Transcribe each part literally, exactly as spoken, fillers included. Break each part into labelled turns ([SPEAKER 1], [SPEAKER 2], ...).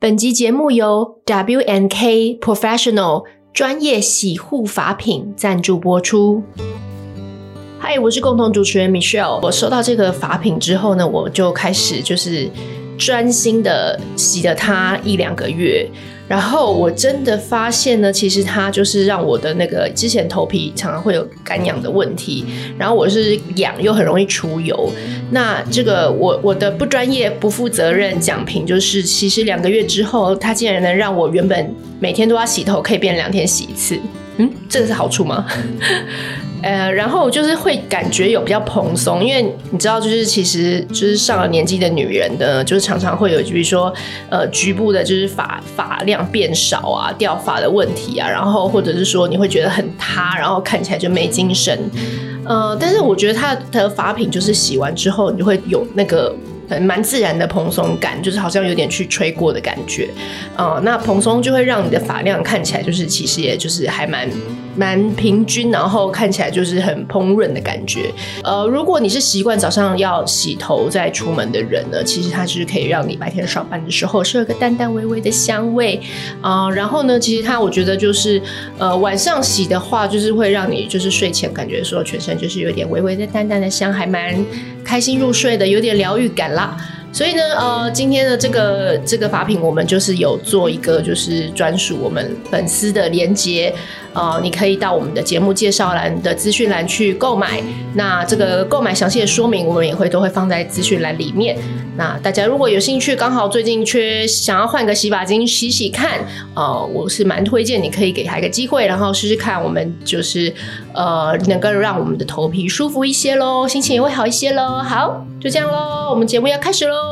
[SPEAKER 1] 本集节目由 W and K Professional 专业洗护发品赞助播出。嗨，我是共同主持人 Michelle。我收到这个发品之后呢，我就开始就是专心的洗了它一两个月。然后我真的发现呢，其实它就是让我的那个之前头皮常常会有干痒的问题，然后我是痒又很容易出油。那这个我我的不专业不负责任讲评就是，其实两个月之后，它竟然能让我原本每天都要洗头，可以变两天洗一次。嗯，这个是好处吗？呃，然后就是会感觉有比较蓬松，因为你知道，就是其实就是上了年纪的女人呢，就是常常会有，比如说呃局部的，就是发发量变少啊、掉发的问题啊，然后或者是说你会觉得很塌，然后看起来就没精神。呃，但是我觉得它的发品就是洗完之后，你就会有那个蛮自然的蓬松感，就是好像有点去吹过的感觉。呃，那蓬松就会让你的发量看起来就是其实也就是还蛮蛮平均，然后看起来就是很蓬润的感觉。呃，如果你是习惯早上要洗头再出门的人呢，其实它就是可以让你白天上班的时候是有个淡淡微微的香味啊、呃。然后呢，其实它我觉得就是呃晚上洗的话，就是会让你就是睡前感觉说全身就是有点微微的淡淡的香，还蛮开心入睡的，有点疗愈感啦。所以呢，呃，今天的这个这个发品，我们就是有做一个就是专属我们粉丝的连结，呃，你可以到我们的节目介绍栏的资讯栏去购买。那这个购买详细的说明，我们也会都会放在资讯栏里面。那大家如果有兴趣，刚好最近缺想要换个洗发精洗洗看，呃，我是蛮推荐你可以给他一个机会，然后试试看，我们就是呃能够让我们的头皮舒服一些咯，心情也会好一些咯。好，就这样咯，我们节目要开始咯。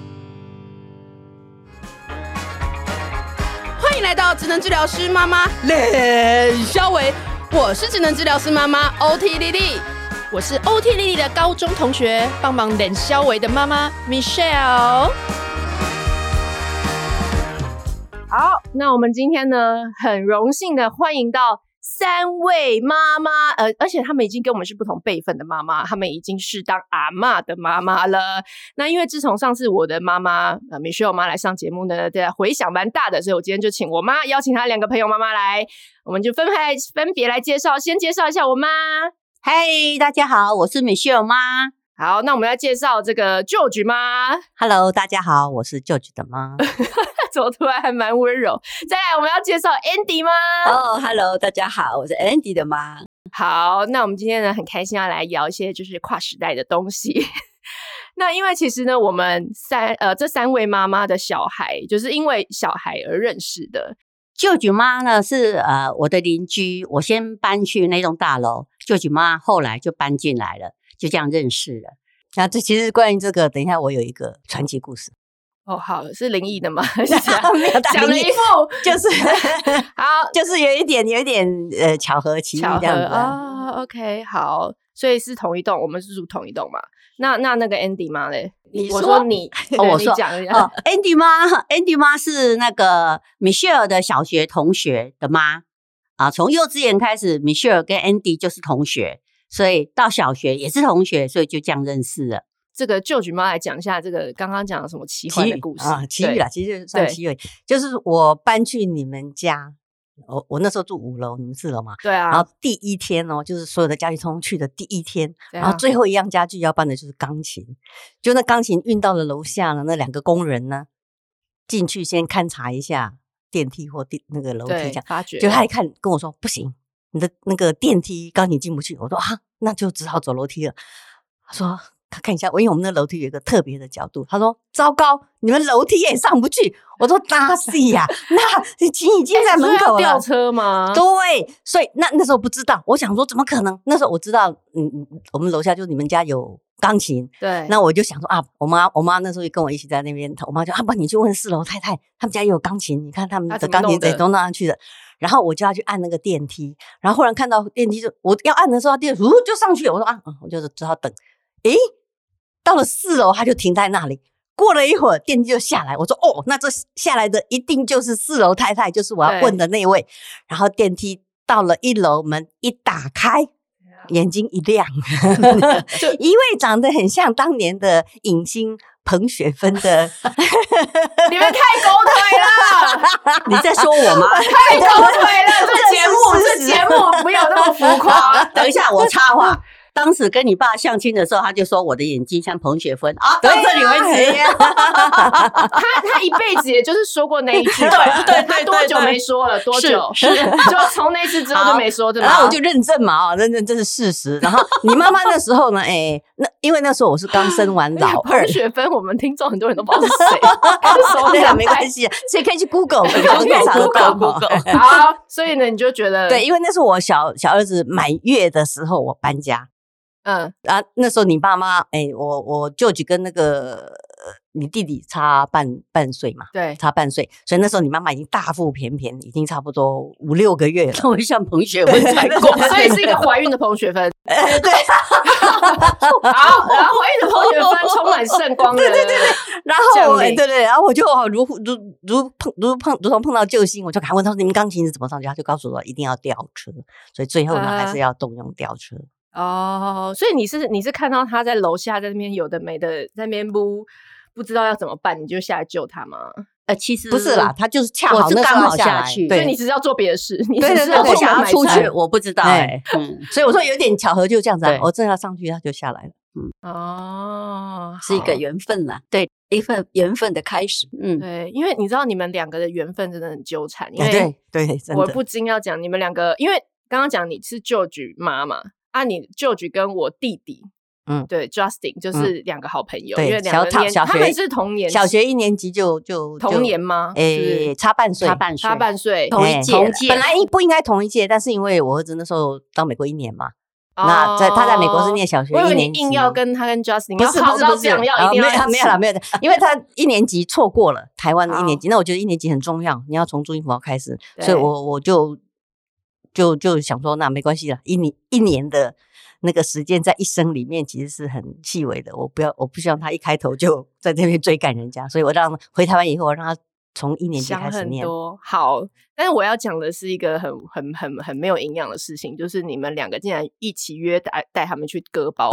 [SPEAKER 2] 欢迎来到职能治疗师妈妈冷肖维，我是职能治疗师妈妈 O T 丽丽，我是 O T 丽丽的高中同学，帮忙冷肖维的妈妈 Michelle。
[SPEAKER 1] 好，那我们今天呢，很荣幸的欢迎到三位妈妈，呃，而且他们已经跟我们是不同辈分的妈妈，他们已经是当阿嬷的妈妈了。那因为自从上次我的妈妈呃 Michelle 妈来上节目呢，对回响蛮大的，所以我今天就请我妈邀请她两个朋友妈妈来，我们就分开分别来介绍，先介绍一下我妈。
[SPEAKER 3] 嗨，大家好，我是 Michelle 妈。
[SPEAKER 1] 好，那我们要介绍这个 George 妈。
[SPEAKER 3] Hello， 大家好，我是 George 的妈。
[SPEAKER 1] 怎么突然还蛮温柔？再来，我们要介绍 Andy 妈。
[SPEAKER 4] 哦、oh, ，Hello， 大家好，我是 Andy 的妈。
[SPEAKER 1] 好，那我们今天呢很开心要来聊一些就是跨时代的东西。那因为其实呢，我们三呃这三位妈妈的小孩，就是因为小孩而认识的。
[SPEAKER 3] 舅舅妈呢是呃我的邻居，我先搬去那栋大楼，舅舅妈后来就搬进来了，就这样认识了。那这其实关于这个，等一下我有一个传奇故事。
[SPEAKER 1] 哦，好，是灵异的吗？
[SPEAKER 3] 没有
[SPEAKER 1] 讲了一副
[SPEAKER 3] 就是
[SPEAKER 1] 好，
[SPEAKER 3] 就是有一点有一点呃巧合奇遇这样子
[SPEAKER 1] 啊。哦 OK， 好，所以是同一栋，我们是住同一栋嘛？那那那个 Andy 妈嘞？我说你，
[SPEAKER 3] 哦、我说
[SPEAKER 1] 你讲一下。
[SPEAKER 3] 哦 ，Andy 妈 ，Andy 妈是那个 Michelle 的小学同学的妈啊，从幼稚园开始 ，Michelle 跟 Andy 就是同学，所以到小学也是同学，所以就这样认识了。
[SPEAKER 1] 这个舅舅妈来讲一下这个刚刚讲的什么奇幻的故事
[SPEAKER 3] 啊，奇遇啦，其实算奇遇，就是我搬去你们家，我我那时候住五楼，你们四楼嘛，
[SPEAKER 1] 对啊。
[SPEAKER 3] 然后第一天哦，就是所有的家具通去的第一天，啊、然后最后一样家具要搬的就是钢琴，就那钢琴运到了楼下呢，那两个工人呢进去先勘察一下电梯或电那个楼梯这样，
[SPEAKER 1] 发觉
[SPEAKER 3] 就他一看跟我说不行，你的那个电梯钢琴进不去，我说啊，那就只好走楼梯了。他说。他看一下，因为我们的楼梯有一个特别的角度，他说：“糟糕，你们楼梯也上不去。”我说：“哪是呀？那琴已经在门口了。”
[SPEAKER 1] 吊车吗？
[SPEAKER 3] 对，所以那那时候不知道，我想说怎么可能？那时候我知道，嗯嗯，我们楼下就是你们家有钢琴，
[SPEAKER 1] 对。
[SPEAKER 3] 那我就想说啊，我妈我妈那时候也跟我一起在那边，我妈就啊，不，你去问四楼太太，他们家也有钢琴，你看他们的钢琴怎么都弄上去的。然后我就要去按那个电梯，然后忽然看到电梯就我要按的时候，电梯呜就上去了，我说啊，我就只好等，诶。到了四楼，他就停在那里。过了一会儿，电梯就下来。我说：“哦，那这下来的一定就是四楼太太，就是我要问的那位。”然后电梯到了一楼，门一打开，眼睛一亮，一位长得很像当年的影星彭雪芬的，
[SPEAKER 1] 你们太狗腿了。
[SPEAKER 4] 你在说我吗？
[SPEAKER 1] 太狗腿了，这节目这节目没有那么浮夸。
[SPEAKER 4] 等一下，我插话。当时跟你爸相亲的时候，他就说我的眼睛像彭雪芬啊，到这里为止。
[SPEAKER 1] 他他一辈子也就是说过那一句，对对，他多久没说了？多久？是，就从那次之后就没说，对吧？
[SPEAKER 3] 然后我就认证嘛，认证这是事实。然后你妈妈那时候呢，哎，那因为那时候我是刚生完老二，
[SPEAKER 1] 彭雪芬，我们听众很多人都不知道是谁，
[SPEAKER 3] 对啊，没关系，所以可以去 Google， 可以查得到
[SPEAKER 1] Google。好，所以呢，你就觉得
[SPEAKER 3] 对，因为那是我小小儿子满月的时候，我搬家。
[SPEAKER 1] 嗯，
[SPEAKER 3] 啊，那时候你爸妈，哎、欸，我我舅舅跟那个你弟弟差半半岁嘛，
[SPEAKER 1] 对，
[SPEAKER 3] 差半岁，所以那时候你妈妈已经大腹便便，已经差不多五六个月了，
[SPEAKER 4] 稍微像彭雪芬才过，
[SPEAKER 1] 所以是一个怀孕的彭雪芬。
[SPEAKER 3] 哎，对，
[SPEAKER 1] 好，然后怀孕的彭雪芬充满圣光的，
[SPEAKER 3] 对对对对，然后对对对，然后我就如如如碰如碰如同碰到救星，我就赶快问他说：“你们钢琴是怎么上去？”他就告诉我一定要吊车，所以最后呢、呃、还是要动用吊车。
[SPEAKER 1] 哦，所以你是你是看到他在楼下在那边有的没的在那边不不知道要怎么办，你就下来救他吗？
[SPEAKER 4] 呃，其实
[SPEAKER 3] 不是啦，他就是恰好那
[SPEAKER 4] 刚好
[SPEAKER 3] 下
[SPEAKER 4] 去，
[SPEAKER 1] 所以你只是要做别的事，你
[SPEAKER 3] 对对对，
[SPEAKER 4] 我想要出去，我不知道哎、
[SPEAKER 3] 欸，嗯，所以我说有点巧合，就这样子啊，我正要上去，他就下来了，
[SPEAKER 1] 嗯，哦，
[SPEAKER 4] 是一个缘分啦，对，一份缘分的开始，
[SPEAKER 1] 嗯，对，因为你知道你们两个的缘分真的很纠缠，因为
[SPEAKER 3] 对对，
[SPEAKER 1] 我不禁要讲你们两个，因为刚刚讲你是舅舅妈妈。啊，你舅舅跟我弟弟，嗯，对 ，Justin 就是两个好朋友，
[SPEAKER 3] 嗯、
[SPEAKER 1] 因为两个年，他们是同年，
[SPEAKER 3] 小学一年级就就
[SPEAKER 1] 同年吗？
[SPEAKER 3] 诶、欸，差半岁，
[SPEAKER 4] 差半岁，
[SPEAKER 1] 差半岁，
[SPEAKER 4] 同一届，
[SPEAKER 3] 同届。本来不应该同一届，但是因为我儿子那时候到美国一年嘛，哦、那在他在美国是念小学一年级，
[SPEAKER 1] 硬要跟他跟 Justin
[SPEAKER 3] 不是不是不是，
[SPEAKER 1] 要一定要、
[SPEAKER 3] 哦、没有了没有了，因为他一年级错过了台湾的一年级，那我觉得一年级很重要，你要从注音符号开始，所以我我就就就想说，那没关系了，一年一年的。那个时间在一生里面其实是很细微的，我不要，我不希望他一开头就在这边追赶人家，所以我让回台湾以后，我让他从一年级开始念。
[SPEAKER 1] 想很多好，但是我要讲的是一个很很很很没有营养的事情，就是你们两个竟然一起约带带他们去割包皮，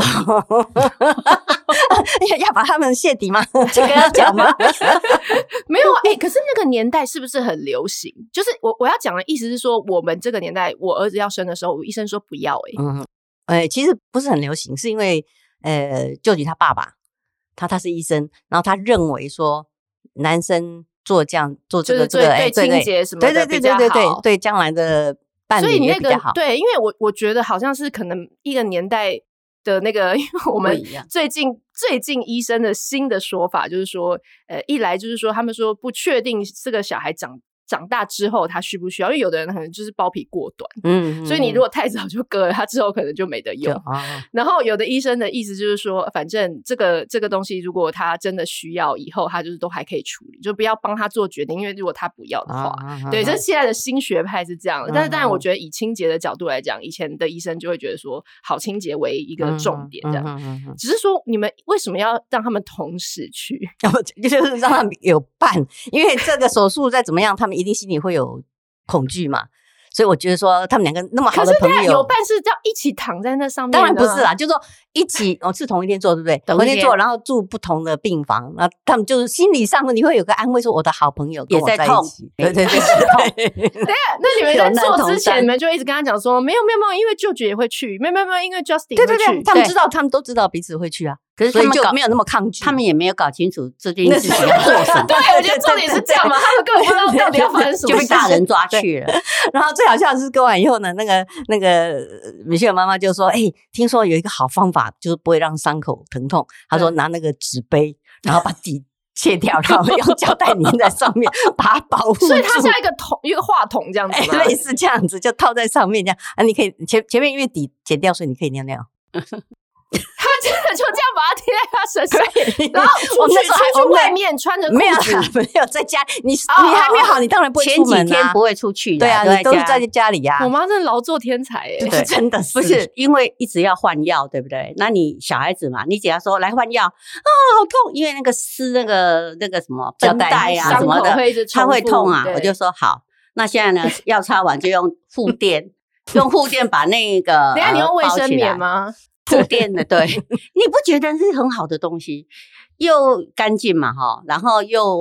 [SPEAKER 3] 要把他们泄底吗？这个要讲吗？
[SPEAKER 1] 没有哎、欸，可是那个年代是不是很流行？就是我我要讲的意思是说，我们这个年代，我儿子要生的时候，我医生说不要哎、欸。
[SPEAKER 3] 嗯呃，其实不是很流行，是因为呃，舅舅他爸爸，他他是医生，然后他认为说男生做这样做这个
[SPEAKER 1] 这个对清洁什么的
[SPEAKER 3] 对对对对对对对将来的伴侣也比较好。
[SPEAKER 1] 对，因为我我觉得好像是可能一个年代的那个，因为我们最近最近医生的新的说法就是说，呃，一来就是说他们说不确定这个小孩长。长大之后他需不需要？因为有的人可能就是包皮过短，嗯，所以你如果太早就割了，他之后可能就没得用。啊、然后有的医生的意思就是说，反正这个这个东西，如果他真的需要，以后他就是都还可以处理，就不要帮他做决定。因为如果他不要的话，啊、对，这现在的新学派是这样的。啊、但是当然，我觉得以清洁的角度来讲，以前的医生就会觉得说，好清洁为一个重点，这样。嗯嗯嗯嗯、只是说，你们为什么要让他们同时去？
[SPEAKER 3] 就是让他们有伴，因为这个手术再怎么样，他们一定心里会有恐惧嘛，所以我觉得说他们两个那么好的朋友，
[SPEAKER 1] 可是有伴是要一起躺在那上面，
[SPEAKER 3] 当然不是啦，就是说一起哦，是同一天做，对不对？同一天做，然后住不同的病房，那他们就是心理上你会有个安慰，说我的好朋友跟我在一起，
[SPEAKER 4] 对对对
[SPEAKER 1] 对。对啊，那你们在做之前，你们就一直跟他讲说，没有没有没有，因为舅舅也会去，没有没有没有，因为 Justin
[SPEAKER 3] 对对对，他们知道，他们都知道彼此会去啊。
[SPEAKER 4] 可是他们
[SPEAKER 3] 就没有那么抗拒，
[SPEAKER 4] 他们也没有搞清楚这件事情要做什么。
[SPEAKER 1] 对，我觉得重点是这样嘛，他们根本不知道到底要发生什么事，
[SPEAKER 4] 就被大人抓去了。
[SPEAKER 3] 然后最好笑的是割完以后呢，那个那个米歇尔妈妈就说：“哎、欸，听说有一个好方法，就是不会让伤口疼痛。”她说拿那个纸杯，然后把底切掉，然后用胶带粘在上面，把它保护住。
[SPEAKER 1] 所以它像一个桶，一个话筒这样子吗？
[SPEAKER 3] 欸、类似这样子，就套在上面这样啊。你可以前前面因为底剪掉，所以你可以尿尿。
[SPEAKER 1] 他真的就这样把它贴在他身上，然后出去出去外面穿着裤子，
[SPEAKER 3] 没有没有在家，你你还没好，你当然不会出门啊，
[SPEAKER 4] 前几天不会出去，
[SPEAKER 3] 对啊，你都是在家里呀。
[SPEAKER 1] 我妈真的劳作天才哎，
[SPEAKER 3] 对，真的是
[SPEAKER 4] 不是因为一直要换药，对不对？那你小孩子嘛，你只要说来换药啊，好痛，因为那个撕那个那个什么绷带啊什么的，它会痛啊。我就说好，那现在呢，药擦完就用护垫，用护垫把那个，
[SPEAKER 1] 等下你用卫生棉吗？
[SPEAKER 4] 护垫的，对，你不觉得是很好的东西，又干净嘛哈，然后又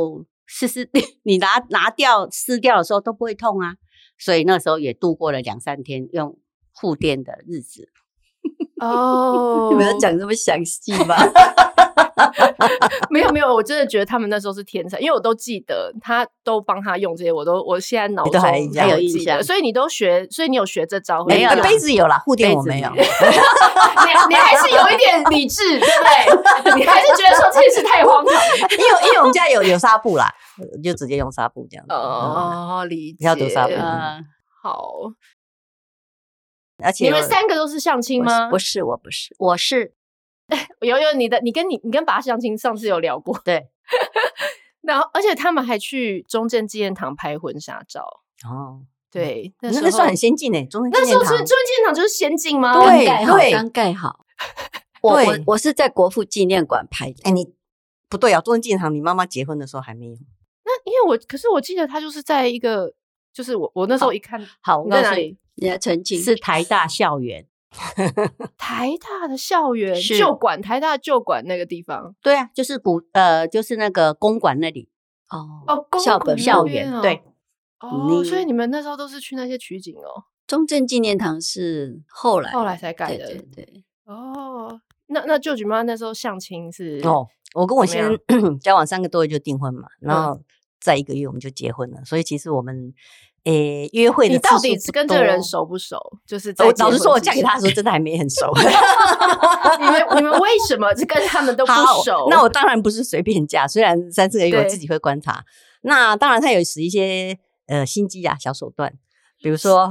[SPEAKER 4] 撕撕你拿拿掉撕掉的时候都不会痛啊，所以那时候也度过了两三天用护垫的日子。
[SPEAKER 2] 哦，
[SPEAKER 3] 你们要讲这么详细吗？
[SPEAKER 2] 没有没有，我真的觉得他们那时候是天才，因为我都记得他都帮他用这些，我都我现在脑中
[SPEAKER 3] 还
[SPEAKER 4] 有印象，
[SPEAKER 2] 所以你都学，所以你有学这招？
[SPEAKER 3] 没有，杯子有啦，护垫我没有。
[SPEAKER 2] 你你还是有一点理智，对不对？你还是觉得说这件事太荒唐，
[SPEAKER 3] 因为因为我们家有有纱布啦，就直接用纱布这样子。
[SPEAKER 2] 哦，理解。
[SPEAKER 3] 要读纱布，
[SPEAKER 2] 嗯，好。
[SPEAKER 3] 而且
[SPEAKER 2] 你们三个都是相亲吗？
[SPEAKER 3] 不是，我不是，
[SPEAKER 4] 我是。
[SPEAKER 2] 有有你的，你跟你你跟爸相亲，上次有聊过，
[SPEAKER 4] 对。
[SPEAKER 2] 然后，而且他们还去中正纪念堂拍婚纱照。
[SPEAKER 3] 哦，
[SPEAKER 2] 对，
[SPEAKER 3] 那那算很先进诶，中正纪
[SPEAKER 2] 念堂。那时候是中正纪念堂就是先进吗？
[SPEAKER 3] 对
[SPEAKER 5] 对，刚盖好。我我我是在国父纪念馆拍的。
[SPEAKER 3] 哎，你不对啊，中正纪念堂你妈妈结婚的时候还没有。
[SPEAKER 2] 那因为我，可是我记得他就是在一个，就是我我那时候一看，
[SPEAKER 4] 好，
[SPEAKER 2] 你在哪里？
[SPEAKER 5] 你在澄清
[SPEAKER 4] 是台大校园。
[SPEAKER 2] 台大的校园旧馆，台大旧馆那个地方，
[SPEAKER 4] 对啊，就是古呃，就是那个公馆那里
[SPEAKER 5] 哦
[SPEAKER 2] 哦，
[SPEAKER 5] 校本
[SPEAKER 4] 校园、哦、对
[SPEAKER 2] 哦，所以你们那时候都是去那些取景哦。
[SPEAKER 5] 中正纪念堂是后来
[SPEAKER 2] 后来才盖的，
[SPEAKER 5] 对对对。
[SPEAKER 2] 哦，那那舅舅妈那时候相亲是
[SPEAKER 3] 哦，我跟我先交往三个多月就订婚嘛，然后再一个月我们就结婚了，所以其实我们。诶，约会的
[SPEAKER 2] 你到底跟这个人熟不熟？就是在
[SPEAKER 3] 我老实说，我嫁给他的时候真的还没很熟。
[SPEAKER 2] 你们你们为什么跟他们都不熟？
[SPEAKER 3] 那我当然不是随便嫁，虽然三四个月我自己会观察。那当然他有使一些呃心机啊小手段，比如说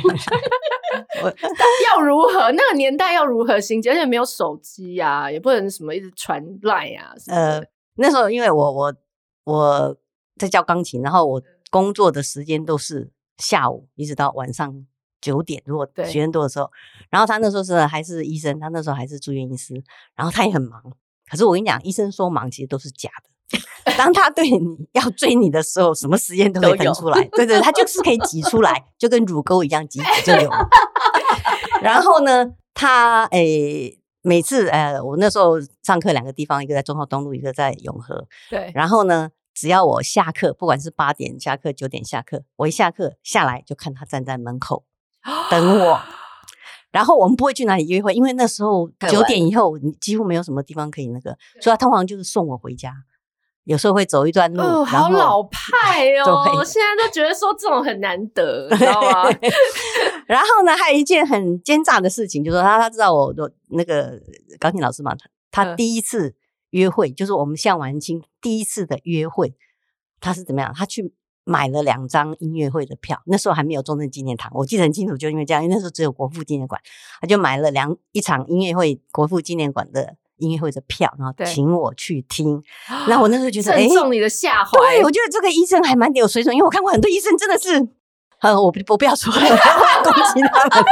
[SPEAKER 2] 要如何那个年代要如何心机，而且没有手机啊，也不能什么一直传赖啊。
[SPEAKER 3] 呃，那时候因为我我我在教钢琴，然后我。工作的时间都是下午一直到晚上九点，如果学生多的时候，然后他那时候是还是医生，他那时候还是住院医师，然后他也很忙。可是我跟你讲，医生说忙其实都是假的。当他对你要追你的时候，什么时间都可以腾出来，对对，他就是可以挤出来，就跟乳沟一样挤挤就有。然后呢，他诶每次呃，我那时候上课两个地方，一个在中华东路，一个在永和，
[SPEAKER 2] 对，
[SPEAKER 3] 然后呢。只要我下课，不管是八点下课、九点下课，我一下课下来就看他站在门口等我。然后我们不会去哪里约会，因为那时候九点以后你几乎没有什么地方可以那个，所以他通常就是送我回家。有时候会走一段路，
[SPEAKER 2] 哦，好老派哦！我现在都觉得说这种很难得，你知道吗？
[SPEAKER 3] 然后呢，还有一件很奸诈的事情，就是说他他知道我的那个钢琴老师嘛，他第一次。约会就是我们向晚清第一次的约会，他是怎么样？他去买了两张音乐会的票，那时候还没有中正纪念堂，我记得很清楚，就因为这样，因为那时候只有国父纪念馆，他就买了两一场音乐会，国父纪念馆的音乐会的票，然后请我去听。那我那时候觉得，
[SPEAKER 2] 正中你的下怀。
[SPEAKER 3] 对，我觉得这个医生还蛮有水准，因为我看过很多医生，真的是，呃，我我不要说了，我要攻击他们。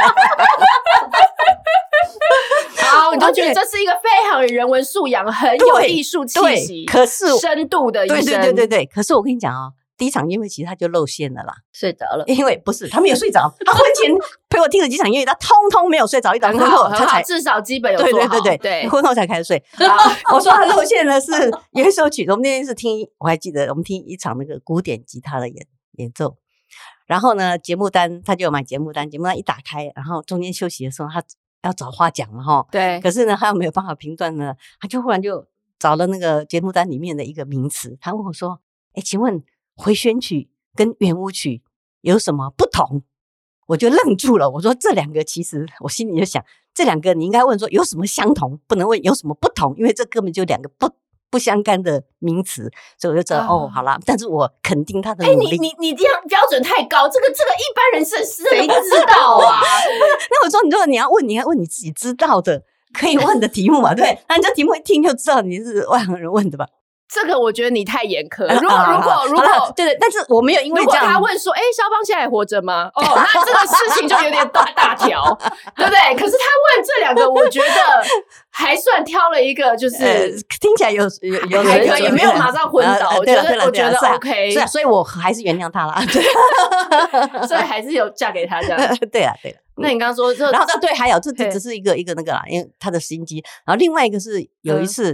[SPEAKER 2] 好，你就觉得这是一个非常有人文素养、很有艺术气息、
[SPEAKER 3] 可是
[SPEAKER 2] 深度的医生。
[SPEAKER 3] 对对对对对。可是我跟你讲哦，第一场音乐会其实他就露馅了啦，
[SPEAKER 5] 睡着了。
[SPEAKER 3] 因为不是他没有睡着，他婚前陪我听了几场音乐，他通通没有睡着，一到婚后他才
[SPEAKER 2] 至少基本有做好。
[SPEAKER 3] 对对对对，婚后才开始睡。我说他露馅的是有一首曲子，我们那天是听，我还记得我们听一场那个古典吉他的演演奏。然后呢，节目单他就有买节目单，节目单一打开，然后中间休息的时候他。要找话讲了哈，
[SPEAKER 2] 对，
[SPEAKER 3] 可是呢，他又没有办法评断呢，他就忽然就找了那个节目单里面的一个名词，他问我说：“哎，请问回旋曲跟圆舞曲有什么不同？”我就愣住了，我说：“这两个其实，我心里就想，这两个你应该问说有什么相同，不能问有什么不同，因为这根本就两个不。”不相干的名词，所以我就知道、uh, 哦，好啦。但是我肯定他的努力。
[SPEAKER 2] 哎、欸，你你你这样标准太高，这个这个一般人是谁知道啊？
[SPEAKER 3] 那我说，你说你要问，你要问你自己知道的可以问的题目嘛，对？那你这题目一听就知道你是外行人问的吧？
[SPEAKER 2] 这个我觉得你太严苛。如果、啊、如果如果
[SPEAKER 3] 对对，但是我没有因为这样。
[SPEAKER 2] 如果他问说：“哎、欸，肖邦现在还活着吗？”哦，那这个事情就有点大大条，对不对？可是他问这两个，我觉得还算挑了一个，就是、呃、
[SPEAKER 3] 听起来有有有
[SPEAKER 2] 还可以，也没有马上昏倒。呃、我觉得我觉得 OK，
[SPEAKER 3] 是啊，所以我还是原谅他了。
[SPEAKER 2] 所以还是有嫁给他这样。
[SPEAKER 3] 对啊，对了。
[SPEAKER 2] 那你刚刚说这，
[SPEAKER 3] 然后对，还有这这只是一个一个那个啦，因为他的心机。然后另外一个是有一次。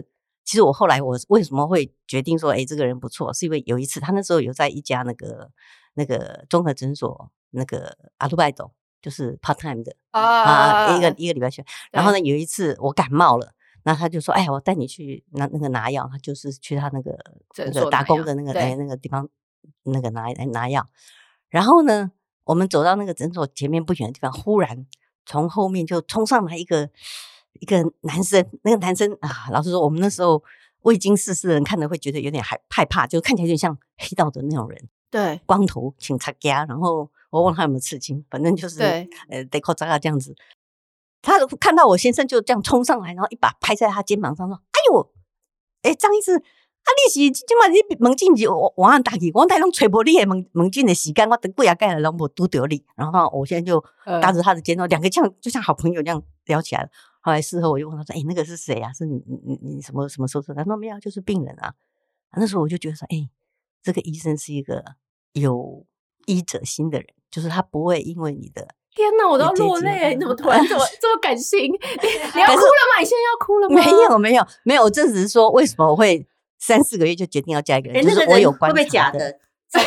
[SPEAKER 3] 其实我后来我为什么会决定说，哎，这个人不错，是因为有一次他那时候有在一家那个那个综合诊所那个阿鲁拜斗，就是 part time 的啊，啊一个一个礼拜去。然后呢，有一次我感冒了，那他就说，哎，我带你去拿那个拿药，他就是去他那个那个打工的那个哎那个地方那个拿拿药。然后呢，我们走到那个诊所前面不远的地方，忽然从后面就冲上来一个。一个男生，那个男生啊，老实说，我们那时候未经世事的人看了会觉得有点害害怕，就看起来有点像黑道的那种人。
[SPEAKER 2] 对，
[SPEAKER 3] 光头，请擦家，然后我忘了他有没有刺青，反正就是
[SPEAKER 2] 对，
[SPEAKER 3] 呃，得扣扎这样子。他看到我先生就这样冲上来，然后一把拍在他肩膀上说：“哎呦，哎，张医师，啊，你是今晚你门禁是我我按打去，我带拢吹无你的门门禁的时间，我等几下盖了拢无拄到你。”然后我现在就搭着他的肩头，两个像就像好朋友这样聊起来了。后来事后我就问他说：“哎、欸，那个是谁啊？是你你你什么什么时候说？”他说：“没有，就是病人啊。”那时候我就觉得说：“哎、欸，这个医生是一个有医者心的人，就是他不会因为你的……
[SPEAKER 2] 天哪，我都要落泪！你怎么突然这么这么感性？你你要哭了吗？你现在要哭了吗？
[SPEAKER 3] 没有没有没有，我这只是说为什么我会三四个月就决定要加一个人，欸、就是我有观察的。会不会假的？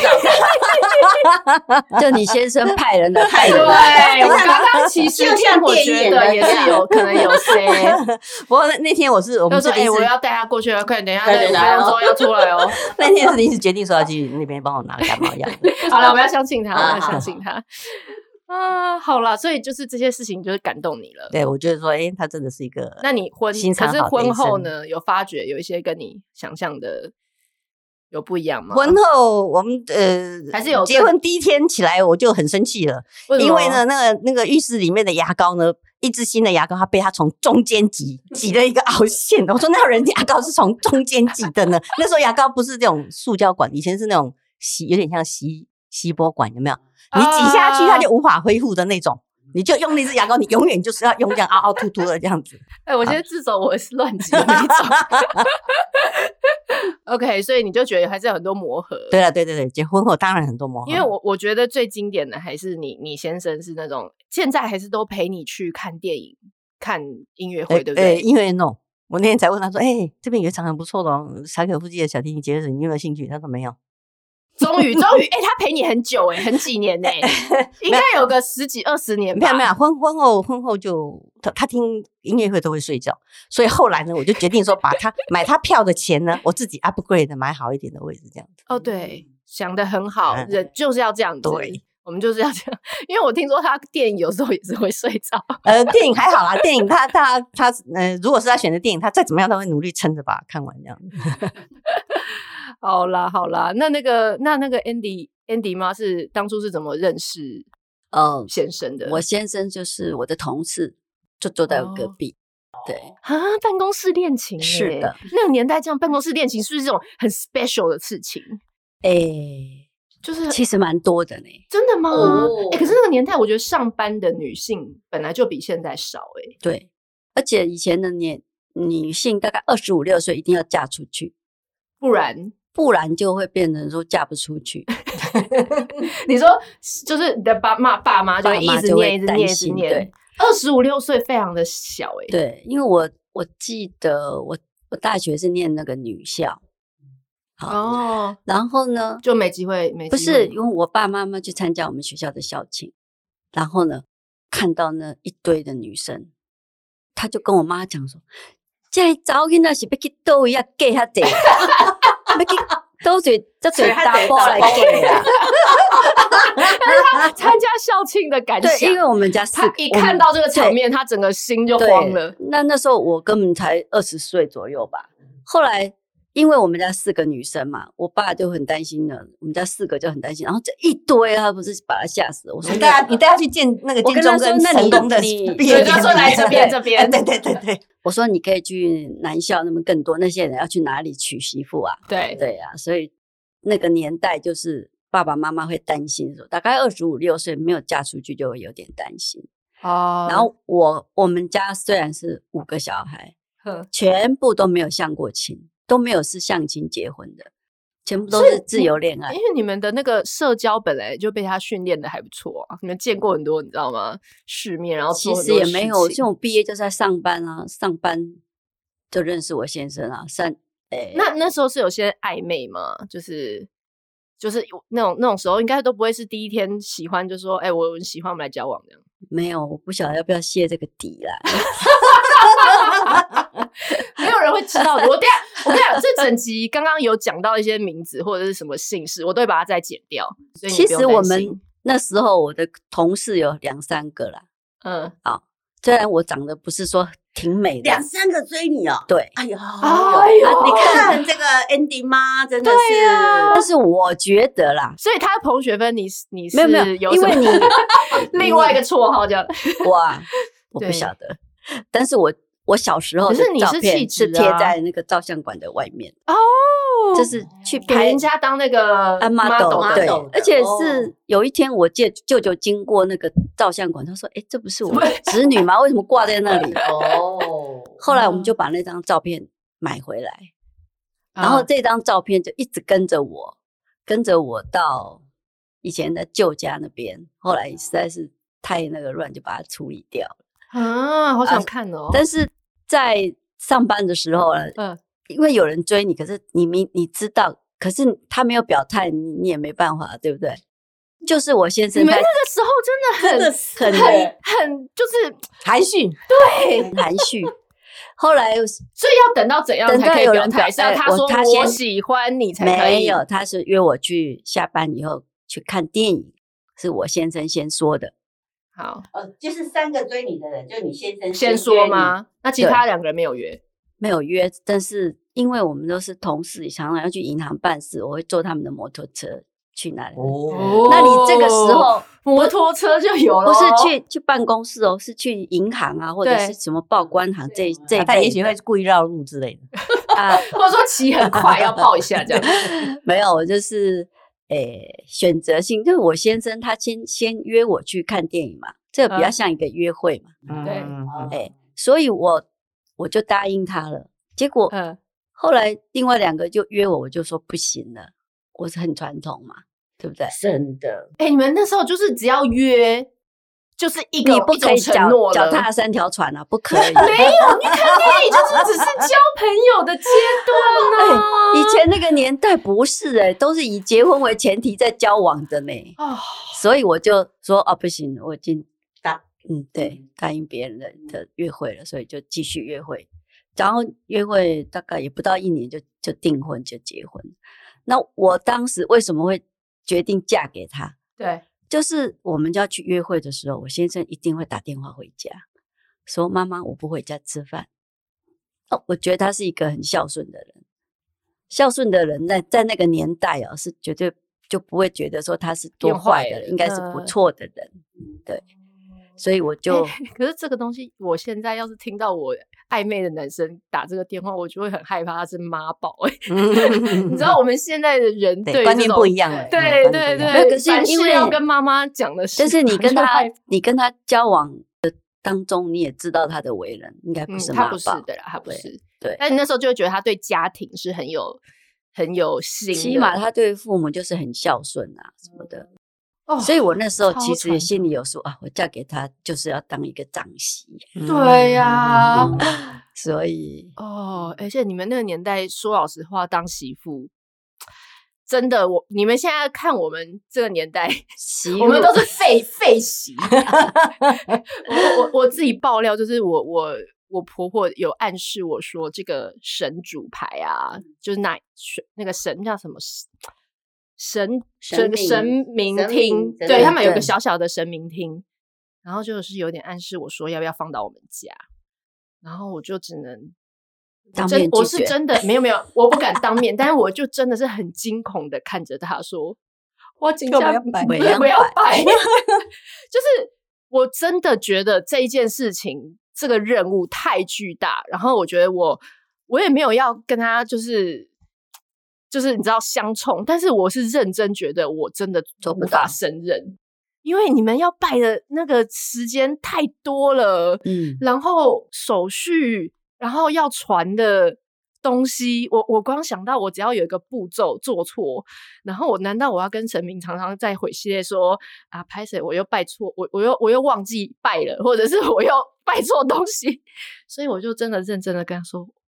[SPEAKER 5] 就你先生派人的派人，
[SPEAKER 2] 对，我刚刚其实像我觉得也是有可能有谁。
[SPEAKER 3] 不过那天我是我们
[SPEAKER 2] 说，哎、欸，我要带他过去了，快等一下，等一下五分钟要出来哦。
[SPEAKER 3] 那天是临时决定说要去那边帮我拿感冒药。
[SPEAKER 2] 好了，我们要相信他，我们要相信他。啊，好啦，所以就是这些事情就是感动你了。
[SPEAKER 3] 对，我觉得说，哎、欸，他真的是一个。
[SPEAKER 2] 那你婚可是婚后呢，有发觉有一些跟你想象的。有不一样吗？
[SPEAKER 3] 婚后我们呃
[SPEAKER 2] 还是有
[SPEAKER 3] 结婚第一天起来我就很生气了，为因为呢那个那个浴室里面的牙膏呢，一支新的牙膏它被它从中间挤挤了一个凹陷，我说那有人牙膏是从中间挤的呢？那时候牙膏不是这种塑胶管，以前是那种吸有点像吸吸波管，有没有？你挤下去它就无法恢复的那种。你就用那支牙膏，你永远就是要用这样凹凹凸凸的这样子。
[SPEAKER 2] 哎、欸，我现在自首我是乱挤的那种。OK， 所以你就觉得还是有很多磨合。
[SPEAKER 3] 对了，对对对，结婚后当然很多磨合。
[SPEAKER 2] 因为我我觉得最经典的还是你你先生是那种现在还是都陪你去看电影、看音乐会，欸、对不对？
[SPEAKER 3] 对，音乐 no。我那天才问他说：“哎、欸，这边有一场很不错的哦，柴可夫斯基的小提琴节日，你有没有兴趣？”他说没有。
[SPEAKER 2] 终于，终于，哎、欸，他陪你很久哎、欸，很几年哎、欸，应该有个十几二十年吧。
[SPEAKER 3] 没有没有，婚婚后婚后就他他听音乐会都会睡觉，所以后来呢，我就决定说把他买他票的钱呢，我自己 upgrade 买好一点的位置，这样子。
[SPEAKER 2] 哦，对，想得很好，嗯、人就是要这样子。对，我们就是要这样，因为我听说他电影有时候也是会睡着。
[SPEAKER 3] 呃，电影还好啦，电影他他他呃，如果是他选的电影，他再怎么样他会努力撑着把它看完这样子。
[SPEAKER 2] 好啦好啦，那那个那那个 Andy Andy 妈是当初是怎么认识呃先生的？
[SPEAKER 5] 我先生就是我的同事，就坐在我隔壁。哦、对
[SPEAKER 2] 啊，办公室恋情
[SPEAKER 5] 是的，
[SPEAKER 2] 那个年代这样办公室恋情是不是这种很 special 的事情？
[SPEAKER 5] 哎、欸，
[SPEAKER 2] 就是
[SPEAKER 5] 其实蛮多的呢。
[SPEAKER 2] 真的吗？哎、哦欸，可是那个年代我觉得上班的女性本来就比现在少哎、欸。
[SPEAKER 5] 对，而且以前的年女性大概二十五六岁一定要嫁出去，
[SPEAKER 2] 不然。
[SPEAKER 5] 不然就会变成说嫁不出去。
[SPEAKER 2] 你说就是你的爸妈爸妈就会一直念一直念一直念，二十五六岁非常的小哎、欸。
[SPEAKER 5] 对，因为我我记得我我大学是念那个女校，
[SPEAKER 2] 哦，
[SPEAKER 5] 然后呢
[SPEAKER 2] 就没机会没机会
[SPEAKER 5] 不是因为我爸妈妈去参加我们学校的校庆，然后呢看到那一堆的女生，他就跟我妈讲说，这查某囡仔是要去倒位啊嫁遐济。要去倒水，这水大包来给啊！
[SPEAKER 2] 他参加校庆的感想，
[SPEAKER 5] 对，因为我们家四
[SPEAKER 2] 他一看到这个场面，他整个心就慌了。
[SPEAKER 5] 那那时候我根本才二十岁左右吧。后来因为我们家四个女生嘛，我爸就很担心了。我们家四个就很担心，然后这一堆他不是把他吓死。我说
[SPEAKER 3] 你带他，你带他去见那个建中跟成功的毕业典礼，
[SPEAKER 2] 就说来这边这边，
[SPEAKER 3] 对对对对。
[SPEAKER 5] 我说你可以去南校，那么更多那些人要去哪里娶媳妇啊？
[SPEAKER 2] 对
[SPEAKER 5] 对啊，所以那个年代就是爸爸妈妈会担心说，大概二十五六岁没有嫁出去就会有点担心
[SPEAKER 2] 哦。
[SPEAKER 5] 然后我我们家虽然是五个小孩，全部都没有相过亲，都没有是相亲结婚的，全部都是自由恋爱。
[SPEAKER 2] 因为你们的那个社交本来就被他训练的还不错啊，你们见过很多你知道吗？世面，然后做
[SPEAKER 5] 其实也没有，像我毕业就在上班啊，上班就认识我先生啊，三诶，
[SPEAKER 2] 那那时候是有些暧昧吗？就是就是那种那种时候，应该都不会是第一天喜欢就说，哎、欸，我喜欢，我们来交往这样。
[SPEAKER 5] 没有，我不晓得要不要卸这个底啦。
[SPEAKER 2] 没有人会知道的。我等一下，我跟你讲，这整集刚刚有讲到一些名字或者是什么姓氏，我都会把它再剪掉。所以
[SPEAKER 5] 其实我们那时候我的同事有两三个啦。
[SPEAKER 2] 嗯，
[SPEAKER 5] 好，虽然我长得不是说挺美的，
[SPEAKER 3] 两三个追你哦。
[SPEAKER 5] 对，
[SPEAKER 3] 哎呦，
[SPEAKER 2] 哎呦，
[SPEAKER 3] 啊、你看这个 ending 吗？真的是，
[SPEAKER 2] 啊、
[SPEAKER 5] 但是我觉得啦，
[SPEAKER 2] 所以他彭学芬，你你是
[SPEAKER 5] 没有没有，
[SPEAKER 2] 有
[SPEAKER 5] 因为你
[SPEAKER 2] 另外一个绰号叫
[SPEAKER 5] 哇，我不晓得，但是我我小时候的照片是贴在那个照相馆的外面
[SPEAKER 2] 哦。
[SPEAKER 5] 就是去
[SPEAKER 2] 给人家当那个
[SPEAKER 5] model， 对，而且是有一天我舅舅舅经过那个照相馆，他说：“哎，这不是我侄女吗？为什么挂在那里？”哦，后来我们就把那张照片买回来，然后这张照片就一直跟着我，跟着我到以前的舅家那边。后来实在是太那个乱，就把它处理掉了。
[SPEAKER 2] 啊，好想看哦！
[SPEAKER 5] 但是在上班的时候呢，嗯。因为有人追你，可是你明你知道，可是他没有表态，你你也没办法，对不对？就是我先生，
[SPEAKER 2] 你们那个时候真的很很很就是
[SPEAKER 3] 含蓄，
[SPEAKER 2] 对，
[SPEAKER 5] 很含蓄。后来，所
[SPEAKER 2] 以要等到怎样才可以表态？是要他说他我喜欢你才可以？
[SPEAKER 5] 没有，他是约我去下班以后去看电影，是我先生先说的。
[SPEAKER 2] 好，
[SPEAKER 3] 呃，就是三个追你的人，就你先生
[SPEAKER 2] 先说吗？那其他两个人没有约。
[SPEAKER 5] 没有约，但是因为我们都是同事，常常要去银行办事，我会坐他们的摩托车去那里。哦，那你这个时候
[SPEAKER 2] 摩托车就有了，
[SPEAKER 5] 不是去去办公室哦，是去银行啊，或者是什么报关行这这一类的。
[SPEAKER 3] 他也许会故意绕路之类的
[SPEAKER 2] 啊，或者说骑很快要报一下这样。
[SPEAKER 5] 没有，就是诶选择性，就是我先生他先先约我去看电影嘛，这个比较像一个约会嘛。
[SPEAKER 2] 嗯、对，
[SPEAKER 5] 诶，所以我。我就答应他了，结果、嗯、后来另外两个就约我，我就说不行了，我是很传统嘛，对不对？
[SPEAKER 3] 真的，
[SPEAKER 2] 哎、欸，你们那时候就是只要约，就是一个
[SPEAKER 5] 你不可以脚脚踏三条船啊，不可以。
[SPEAKER 2] 没有，你看电影就是只是交朋友的阶段啊。
[SPEAKER 5] 欸、以前那个年代不是哎、欸，都是以结婚为前提在交往的呢。哦，所以我就说哦，不行，我已经答。嗯，对，答应别人的的约会了，所以就继续约会，然后约会大概也不到一年就就订婚就结婚。那我当时为什么会决定嫁给他？
[SPEAKER 2] 对，
[SPEAKER 5] 就是我们就要去约会的时候，我先生一定会打电话回家，说妈妈我不回家吃饭。哦，我觉得他是一个很孝顺的人，孝顺的人在在那个年代啊，是绝对就不会觉得说他是多坏的人，应该是不错的人，嗯、对。所以我就、
[SPEAKER 2] 欸，可是这个东西，我现在要是听到我暧昧的男生打这个电话，我就会很害怕他是妈宝哎、欸。你知道我们现在的人对
[SPEAKER 3] 观念不一样了，
[SPEAKER 2] 对对对，
[SPEAKER 5] 可是因为
[SPEAKER 2] 要跟妈妈讲的事，
[SPEAKER 5] 但是你跟他你跟他交往的当中，你也知道他的为人应该不是妈宝、嗯，
[SPEAKER 2] 他不是的啦，他不是。
[SPEAKER 5] 对，
[SPEAKER 2] 但你那时候就会觉得他对家庭是很有很有心的，
[SPEAKER 5] 起码他对父母就是很孝顺啊什么的。哦、所以我那时候其实也心里有数啊，我嫁给他就是要当一个长媳。
[SPEAKER 2] 对呀、啊嗯，
[SPEAKER 5] 所以
[SPEAKER 2] 哦，而且你们那个年代，说老实话，当媳妇真的，我你们现在看我们这个年代，我们都是废废媳。我我我自己爆料，就是我我我婆婆有暗示我说，这个神主牌啊，就是那那个神叫什么？神神神明厅，对，他们有个小小的神明厅，然后就是有点暗示我说要不要放到我们家，然后我就只能
[SPEAKER 5] 当面拒绝，
[SPEAKER 2] 我是真的没有没有，我不敢当面，但是我就真的是很惊恐的看着他说，我紧张
[SPEAKER 5] 不
[SPEAKER 2] 要不要摆，就是我真的觉得这一件事情这个任务太巨大，然后我觉得我我也没有要跟他就是。就是你知道相冲，但是我是认真觉得我真的无法胜任，因为你们要拜的那个时间太多了，嗯，然后手续，然后要传的东西，我我光想到我只要有一个步骤做错，然后我难道我要跟神明常常在回系列说啊，拍谁我又拜错，我我又我又忘记拜了，或者是我又拜错东西，所以我就真的认真的跟他说。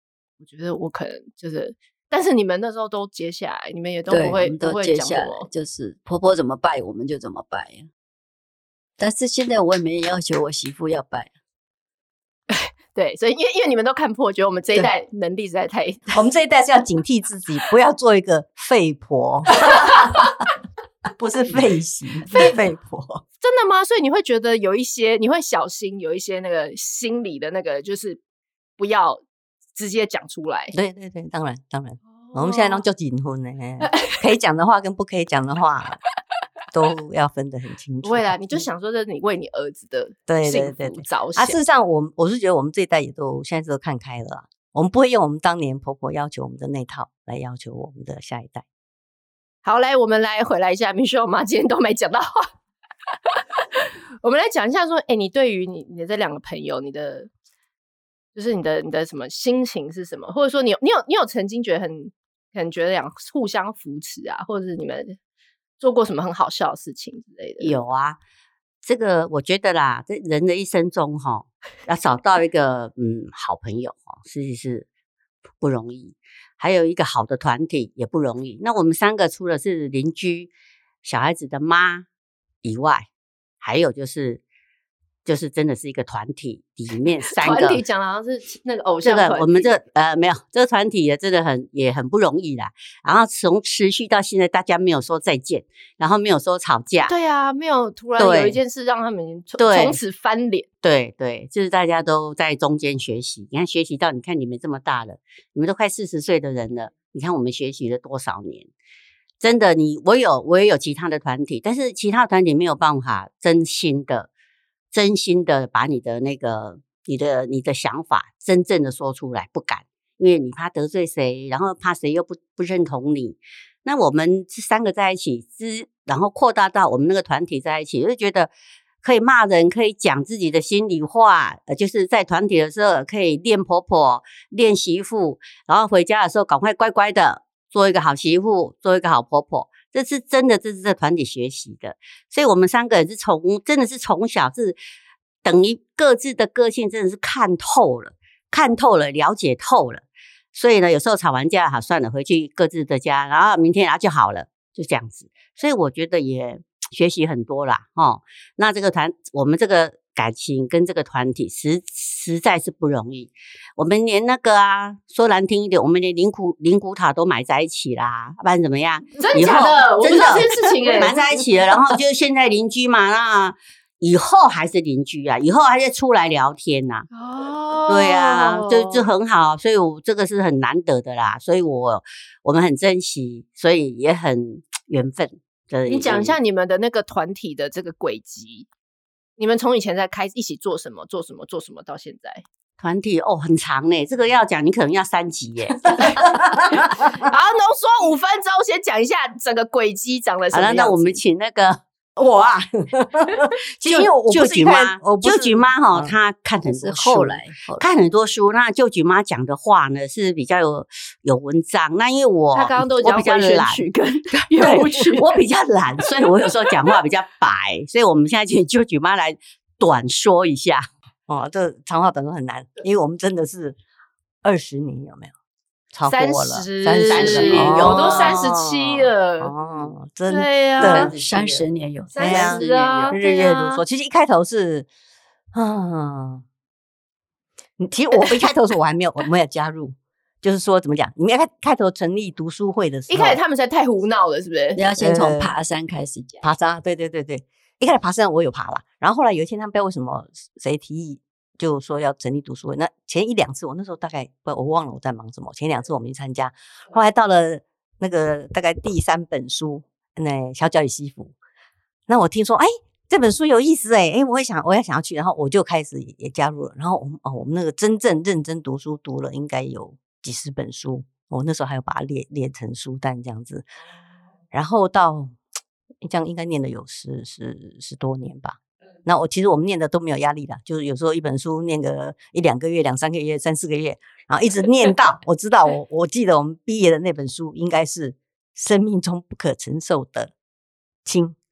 [SPEAKER 1] 我觉得我可能就是，但是你们那时候都接下来，你们也都不会
[SPEAKER 5] 都
[SPEAKER 1] 不会
[SPEAKER 5] 接下来，
[SPEAKER 1] 讲什么，
[SPEAKER 5] 就是婆婆怎么拜我们就怎么拜啊。但是现在我也没要求我媳妇要拜。
[SPEAKER 1] 对，所以因为因为你们都看破，觉得我们这一代能力实在太，
[SPEAKER 3] 我们这一代是要警惕自己，不要做一个废婆，不是废媳，是废婆。
[SPEAKER 1] 真的吗？所以你会觉得有一些，你会小心，有一些那个心理的那个，就是不要直接讲出来。
[SPEAKER 3] 对对对，当然当然，哦、我们现在都就结婚呢，可以讲的话跟不可以讲的话。都要分得很清楚。
[SPEAKER 1] 不会啦，你就想说这是你为你儿子的幸福着想。
[SPEAKER 3] 啊，事实上我我是觉得我们这一代也都现在都看开了啦，我们不会用我们当年婆婆要求我们的那套来要求我们的下一代。
[SPEAKER 1] 好，来我们来回来一下 Michelle 妈今天都没讲到话我们来讲一下说，哎，你对于你你的这两个朋友，你的就是你的你的什么心情是什么？或者说你有你有你有曾经觉得很很觉得两互相扶持啊，或者是你们做过什么很好笑的事情之类的？
[SPEAKER 4] 有啊，这个我觉得啦，这人的一生中哈，要找到一个嗯好朋友哈，实际是不容易。还有一个好的团体也不容易。那我们三个除了是邻居、小孩子的妈以外，还有就是就是真的是一个团体里面三个
[SPEAKER 1] 团体讲的好像是那个偶像团体，
[SPEAKER 4] 这个我们这呃没有这个团体也真的很也很不容易啦。然后从持续到现在，大家没有说再见，然后没有说吵架，
[SPEAKER 1] 对啊，没有突然有一件事让他们从从此翻脸，
[SPEAKER 4] 对对，就是大家都在中间学习。你看学习到，你看你们这么大了，你们都快四十岁的人了，你看我们学习了多少年。真的，你我有我也有其他的团体，但是其他团体没有办法真心的。真心的把你的那个你的你的想法真正的说出来，不敢，因为你怕得罪谁，然后怕谁又不不认同你。那我们这三个在一起，之然后扩大到我们那个团体在一起，就觉得可以骂人，可以讲自己的心里话，呃，就是在团体的时候可以练婆婆、练媳妇，然后回家的时候赶快乖乖的做一个好媳妇，做一个好婆婆。这是真的，这是在团体学习的，所以我们三个人是从真的是从小是等于各自的个性真的是看透了，看透了，了解透了。所以呢，有时候吵完架，好算了，回去各自的家，然后明天然后就好了，就这样子。所以我觉得也学习很多啦，哦。那这个团，我们这个感情跟这个团体实实在是不容易。我们连那个啊，说难听一点，我们连灵骨灵骨塔都埋在一起啦，不然怎么样？
[SPEAKER 1] 真的假的？我不知道这件事情哎、欸，
[SPEAKER 4] 埋在一起了，然后就是现在邻居嘛，那以后还是邻居啊，以后还是出来聊天呐、啊。哦，对啊，就就很好，所以我这个是很难得的啦，所以我我们很珍惜，所以也很缘分。
[SPEAKER 1] 你讲一下你们的那个团体的这个轨迹。你们从以前在开一起做什么做什么做什么到现在
[SPEAKER 4] 团体哦很长呢，这个要讲你可能要三集耶。好，
[SPEAKER 1] 浓缩五分钟，先讲一下整个轨迹长了什么样子。
[SPEAKER 4] 好了，那我们请那个
[SPEAKER 3] 我啊，其实因为我
[SPEAKER 4] 舅舅妈，舅舅妈哈、
[SPEAKER 3] 嗯，
[SPEAKER 4] 她看很多书，
[SPEAKER 5] 后来
[SPEAKER 4] 看很多书。那舅舅妈讲的话呢是比较有有文章。那因为我
[SPEAKER 1] 她刚刚都讲
[SPEAKER 4] 比较懒
[SPEAKER 1] 跟乐舞曲，
[SPEAKER 4] 我比较懒，所以我有时候讲话比较白。所以我们现在请舅舅妈来短说一下。
[SPEAKER 3] 哦，这长话短说很难，因为我们真的是二十年有没有？超过了
[SPEAKER 1] 三十年有，我都三十七了
[SPEAKER 3] 哦，真
[SPEAKER 1] 的
[SPEAKER 5] 三十年有，
[SPEAKER 1] 三十啊，
[SPEAKER 3] 日月如梭。其实一开头是啊，其实我一开头的时候我还没有我没有加入，就是说怎么讲？你们开开头成立读书会的时候，
[SPEAKER 1] 一开始他们才太胡闹了，是不是？
[SPEAKER 5] 你要先从爬山开始讲。
[SPEAKER 3] 爬山，对对对对，一开始爬山我有爬啦，然后后来有一天他们不知道为什么谁提议。就说要成立读书会，那前一两次我那时候大概不我忘了我在忙什么，前两次我没去参加，后来到了那个大概第三本书，那小脚与西服，那我听说哎这本书有意思哎哎，我也想我也想要去，然后我就开始也也加入了，然后我们哦我们那个真正认真读书读了应该有几十本书，我那时候还有把它列列成书单这样子，然后到这样应该念了有十十十多年吧。那我其实我们念的都没有压力啦，就是有时候一本书念个一两个月、两三个月、三四个月，然后一直念到我知道我我记得我们毕业的那本书应该是生命中不可承受的轻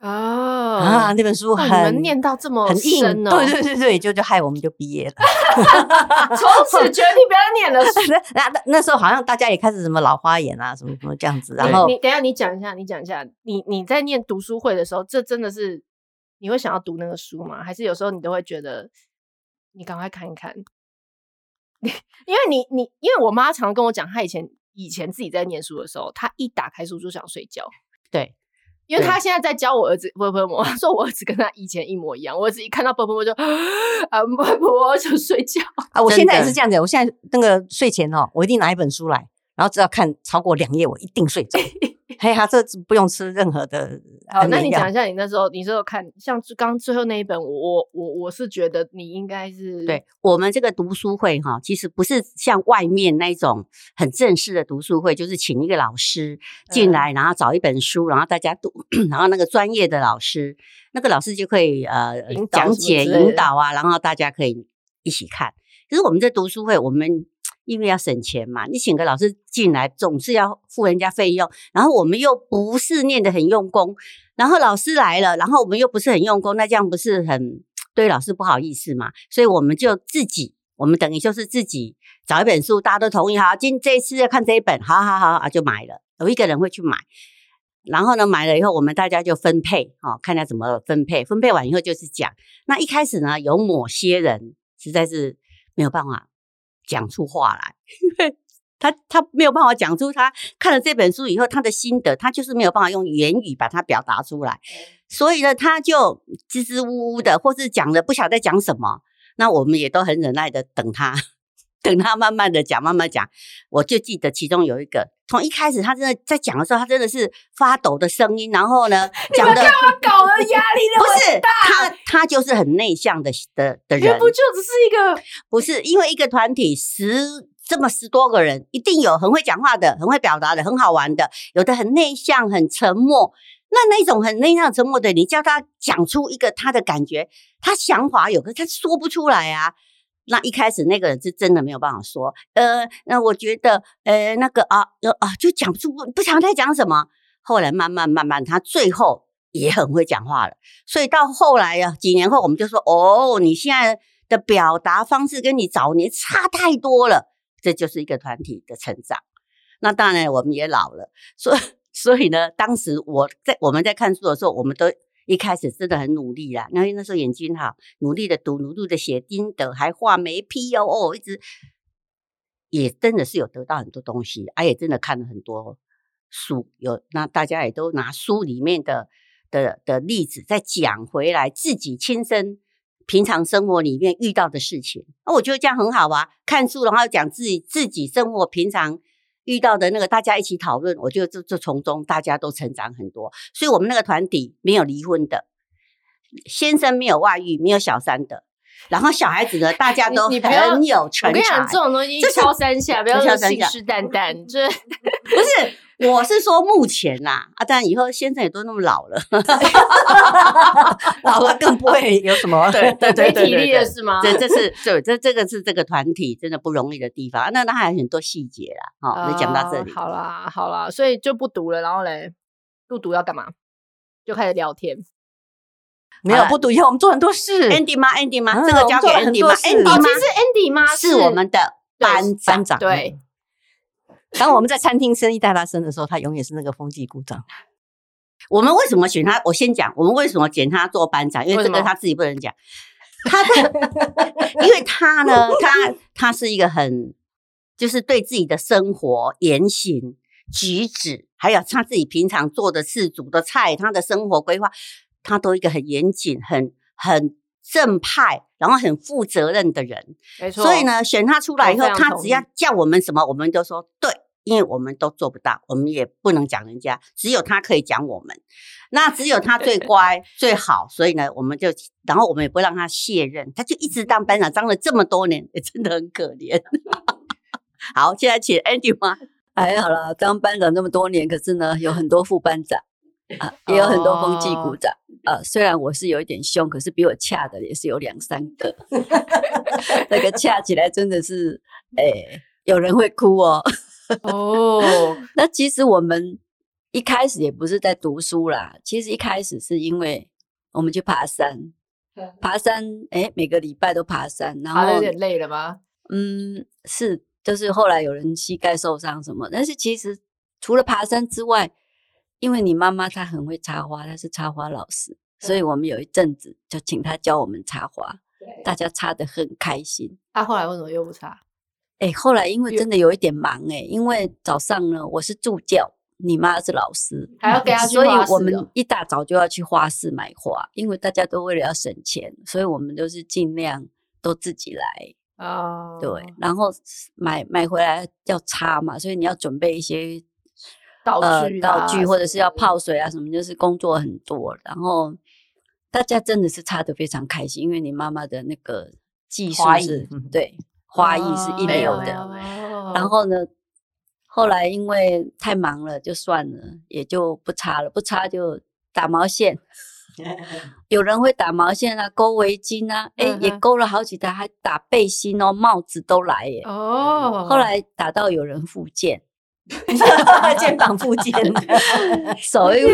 [SPEAKER 3] 哦啊，那本书很、哦、
[SPEAKER 1] 你们念到这么深哦，
[SPEAKER 3] 对对对对，就就害我们就毕业了，
[SPEAKER 1] 从此决定不要念了。
[SPEAKER 3] 那那那时候好像大家也开始什么老花眼啊，什么什么这样子。然后
[SPEAKER 1] 你等一下你讲一下，你讲一下，你你在念读书会的时候，这真的是你会想要读那个书吗？还是有时候你都会觉得你赶快看一看？因为你你因为我妈常跟我讲，她以前以前自己在念书的时候，她一打开书就想睡觉。
[SPEAKER 3] 对。
[SPEAKER 1] 因为他现在在教我儿子波波摩，他说我儿子跟他以前一模一样。我儿子一看到波波摩就啊波波摩就睡觉
[SPEAKER 3] 啊！我现在也是这样子，我现在那个睡前哦，我一定拿一本书来，然后只要看超过两页，我一定睡着。嘿哈，这不用吃任何的。
[SPEAKER 1] 好，那你讲一下你那时候，你那时候看像刚最后那一本，我我我是觉得你应该是
[SPEAKER 4] 对我们这个读书会哈，其实不是像外面那种很正式的读书会，就是请一个老师进来，嗯、然后找一本书，然后大家读，然后那个专业的老师，那个老师就可以呃讲解引导啊，然后大家可以一起看。可是我们这读书会，我们因为要省钱嘛，你请个老师进来总是要付人家费用，然后我们又不是念得很用功，然后老师来了，然后我们又不是很用功，那这样不是很对老师不好意思嘛？所以我们就自己，我们等于就是自己找一本书，大家都同意，好，今这一次要看这一本，好好好，就买了，有一个人会去买。然后呢，买了以后，我们大家就分配，哦，看他怎么分配。分配完以后就是讲，那一开始呢，有某些人实在是没有办法讲出话来，因为他他没有办法讲出他看了这本书以后他的心得，他就是没有办法用言语把它表达出来，所以呢，他就支支吾吾的，或是讲的不晓得在讲什么。那我们也都很忍耐的等他。等他慢慢的讲，慢慢讲，我就记得其中有一个，从一开始他真的在讲的时候，他真的是发抖的声音，然后呢，讲的
[SPEAKER 1] 你们干嘛搞得压力那么大？
[SPEAKER 4] 不是他，他就是很内向的的的人，
[SPEAKER 1] 不就只是一个？
[SPEAKER 4] 不是，因为一个团体十这么十多个人，一定有很会讲话的，很会表达的，很好玩的，有的很内向，很沉默。那那种很内向、沉默的，你叫他讲出一个他的感觉，他想法有，可是他说不出来啊。那一开始那个人是真的没有办法说，呃，那我觉得，呃，那个啊，啊，就讲不出，不不晓得在讲什么。后来慢慢慢慢，他最后也很会讲话了。所以到后来啊，几年后我们就说，哦，你现在的表达方式跟你早年差太多了。这就是一个团体的成长。那当然我们也老了，所以所以呢，当时我在我们在看书的时候，我们都。一开始真的很努力啦，因为那时候眼睛好，努力的读，努力的写心得，还画眉批哦哦，一直也真的是有得到很多东西，啊，也真的看了很多书，有那大家也都拿书里面的的的例子再讲回来，自己亲身平常生活里面遇到的事情，那我觉得这样很好啊，看书然后讲自己自己生活平常。遇到的那个大家一起讨论，我觉得这这从中大家都成长很多，所以我们那个团体没有离婚的，先生没有外遇，没有小三的，然后小孩子呢，大家都很有成才。我跟
[SPEAKER 1] 你讲，这种东西敲三下，不要说信誓旦旦，这
[SPEAKER 4] 不是。我是说目前啦，啊，当然以后先生也都那么老了，
[SPEAKER 3] 老了更不会有什么
[SPEAKER 4] 对对对对
[SPEAKER 1] 体力的是吗？
[SPEAKER 4] 这这是对这这个是这个团体真的不容易的地方，那那还有很多细节啦，哦，就讲到这里。
[SPEAKER 1] 好啦好啦，所以就不读了，然后嘞，不读要干嘛？就开始聊天。
[SPEAKER 3] 没有不读以后，我们做很多事。
[SPEAKER 4] Andy 妈 ，Andy 妈，这个交给 Andy 妈
[SPEAKER 1] ，Andy 妈，其实 Andy 妈
[SPEAKER 4] 是我们的班
[SPEAKER 3] 班长，
[SPEAKER 1] 对。
[SPEAKER 3] 当我们在餐厅生意大大声的时候，他永远是那个风纪股长。
[SPEAKER 4] 我们为什么选他？我先讲，我们为什么选他做班长？因为这个他自己不能讲。他因为他呢，他他是一个很，就是对自己的生活言行举止，还有他自己平常做的事、煮的菜，他的生活规划，他都一个很严谨、很很正派，然后很负责任的人。
[SPEAKER 1] 没错。
[SPEAKER 4] 所以呢，选他出来以后，他只要叫我们什么，我们都说对。因为我们都做不到，我们也不能讲人家，只有他可以讲我们，那只有他最乖最好，所以呢，我们就，然后我们也不让他卸任，他就一直当班长，当了这么多年，也真的很可怜。好，现在请 Andy 妈。
[SPEAKER 5] 还好啦，当班长这么多年，可是呢，有很多副班长啊，也有很多风纪股长啊。虽然我是有一点凶，可是比我恰的也是有两三个。那个恰起来真的是，哎、欸，有人会哭哦。
[SPEAKER 1] 哦，
[SPEAKER 5] 那其实我们一开始也不是在读书啦，其实一开始是因为我们去爬山，爬山，哎，每个礼拜都爬山，然后
[SPEAKER 2] 爬得有点累了吗？
[SPEAKER 5] 嗯，是，就是后来有人膝盖受伤什么，但是其实除了爬山之外，因为你妈妈她很会插花，她是插花老师，所以我们有一阵子就请她教我们插花，大家插得很开心。
[SPEAKER 2] 她、啊、后来为什么又不插？
[SPEAKER 5] 哎，后来因为真的有一点忙哎，因为早上呢我是助教，你妈是老师，
[SPEAKER 2] 还要给她去
[SPEAKER 5] 花市、
[SPEAKER 2] 哦，
[SPEAKER 5] 所以我们一大早就要去花市买花，因为大家都为了要省钱，所以我们都是尽量都自己来。
[SPEAKER 2] 哦，
[SPEAKER 5] 对，然后买买回来要插嘛，所以你要准备一些
[SPEAKER 2] 道具、
[SPEAKER 5] 啊呃、道具，或者是要泡水啊什么，就是工作很多。然后大家真的是插得非常开心，因为你妈妈的那个技术是，对，花艺是一流的。
[SPEAKER 2] 哦、
[SPEAKER 5] 然后呢，后来因为太忙了，就算了，也就不插了，不插就打毛线。有人会打毛线啊，勾围巾啊，哎、欸，也勾了好几台，还打背心哦，帽子都来耶。
[SPEAKER 2] 哦，
[SPEAKER 5] 后来打到有人复健，
[SPEAKER 3] 肩膀复健，
[SPEAKER 5] 手一复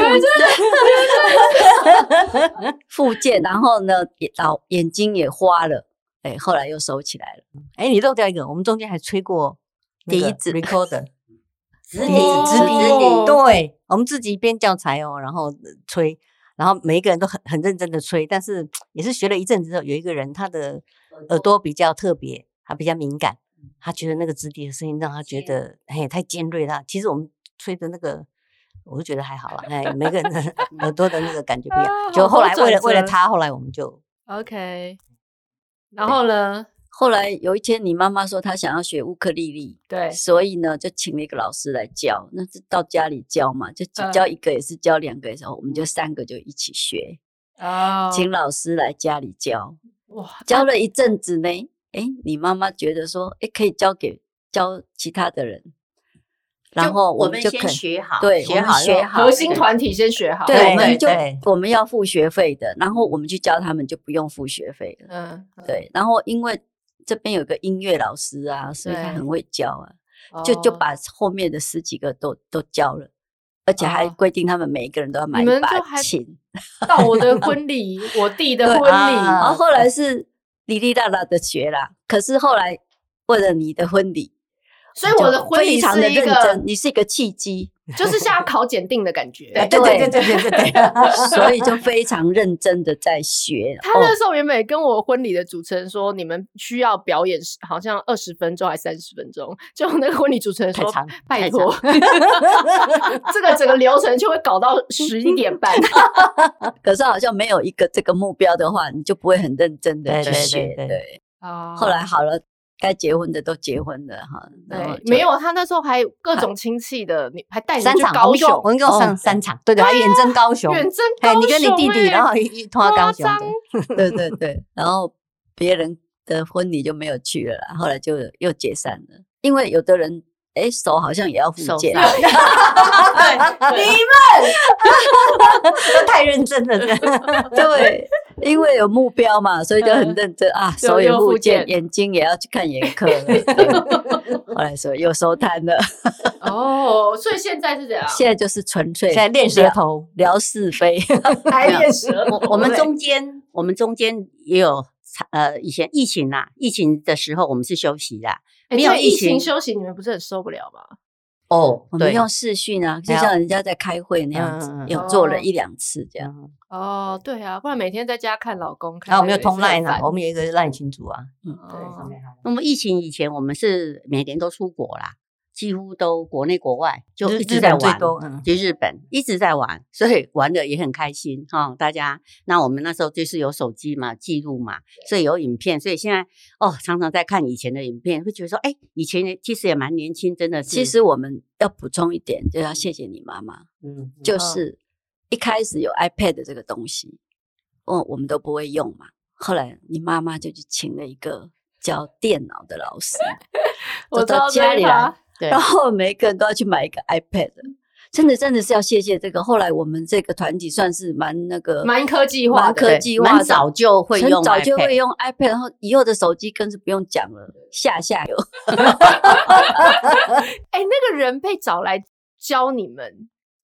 [SPEAKER 5] 健，复健，然后呢，老眼睛也花了，哎、欸，后来又收起来了。
[SPEAKER 3] 哎、欸，你漏掉一个，我们中间还吹过笛子 recorder，
[SPEAKER 5] 直笛，
[SPEAKER 3] 直笛，对，我们自己编教材哦，然后吹。然后每一个人都很很认真的吹，但是也是学了一阵子之后，有一个人他的耳朵比较特别，他比较敏感，他觉得那个直笛的声音让他觉得嘿太尖锐了。其实我们吹的那个，我就觉得还好啦，哎，每个人的耳朵的那个感觉不一样。啊、就后来为了为了他，后来我们就
[SPEAKER 2] OK。然后呢？
[SPEAKER 5] 后来有一天，你妈妈说她想要学乌克丽丽，
[SPEAKER 2] 对，
[SPEAKER 5] 所以呢就请了一个老师来教。那是到家里教嘛，就教一个也是教两个的时候，嗯、我们就三个就一起学。哦，请老师来家里教，哇，教了一阵子呢，哎，你妈妈觉得说，哎，可以教给教其他的人，然后我们就
[SPEAKER 3] 先学好，
[SPEAKER 5] 对，
[SPEAKER 3] 学
[SPEAKER 5] 好学好，
[SPEAKER 2] 核心团体先学好，
[SPEAKER 5] 对，我们就我们要付学费的，然后我们去教他们就不用付学费了，嗯，对，然后因为这边有个音乐老师啊，所以他很会教啊，就就把后面的十几个都都教了，而且还规定他们每一个人都要买一把琴。
[SPEAKER 2] 到我的婚礼，我弟的婚礼，
[SPEAKER 5] 然后后来是哩哩啦啦的学啦，可是后来为了你的婚礼，
[SPEAKER 2] 所以我的婚礼是一个，
[SPEAKER 5] 你是一个契机。
[SPEAKER 2] 就是像要考检定的感觉，
[SPEAKER 5] 对对对对对对对，所以就非常认真的在学。
[SPEAKER 2] 他那时候原本跟我婚礼的主持人说，你们需要表演好像二十分钟还三十分钟，就那个婚礼主持人说，拜托，这个整个流程就会搞到十一点半。
[SPEAKER 5] 可是好像没有一个这个目标的话，你就不会很认真的去学。对，对对哦，后来好了。该结婚的都结婚了哈，
[SPEAKER 2] 对，没有他那时候还有各种亲戚的，你还带你去高雄，
[SPEAKER 3] 我们跟我上三场，对对，还远征高雄，
[SPEAKER 2] 远征高雄，
[SPEAKER 3] 你跟你弟弟，然后一拖高雄，
[SPEAKER 5] 对对对，然后别人的婚礼就没有去了啦，后来就又解散了，因为有的人哎手好像也要复健，
[SPEAKER 2] 你们
[SPEAKER 3] 都太认真了，
[SPEAKER 5] 对。因为有目标嘛，所以就很认真、嗯、啊，手也复健，眼睛也要去看眼科了。后来说又收摊了。
[SPEAKER 2] 哦，所以现在是怎样？
[SPEAKER 5] 现在就是纯粹
[SPEAKER 3] 现在练舌头，
[SPEAKER 5] 聊是非，
[SPEAKER 2] 还练舌头。
[SPEAKER 3] 我们中间，我们中间也有呃，以前疫情啦，疫情的时候我们是休息啦，
[SPEAKER 2] 没有疫情休息，你们不是很受不了吗？
[SPEAKER 5] 哦，我们用视讯啊，就像人家在开会那样子，有做了一两次这样。
[SPEAKER 2] 哦，对啊，不然每天在家看老公，
[SPEAKER 3] 然后我们有通 LINE 啊，我们有一个 LINE 群组啊。
[SPEAKER 5] 嗯，对。
[SPEAKER 3] 那么疫情以前，我们是每年都出国啦，几乎都国内国外，就一直在玩，就日本一直在玩，所以玩的也很开心哈、哦。大家，那我们那时候就是有手机嘛，记录嘛，所以有影片，所以现在哦，常常在看以前的影片，会觉得说，哎，以前其实也蛮年轻，真的是。
[SPEAKER 5] 其实我们要补充一点，就要谢谢你妈妈，嗯，就是一开始有 iPad 这个东西，哦，我们都不会用嘛，后来你妈妈就去请了一个教电脑的老师，
[SPEAKER 2] 我
[SPEAKER 5] 到家里来。然后每个人都要去买一个 iPad， 真的真的是要谢谢这个。后来我们这个团体算是蛮那个
[SPEAKER 2] 蛮科技化的，
[SPEAKER 5] 蛮科技化的，
[SPEAKER 3] 蛮早就会用 iPad，
[SPEAKER 5] 早就会用 iPad， 然后以后的手机更是不用讲了，下下游。
[SPEAKER 2] 哎，那个人被找来教你们，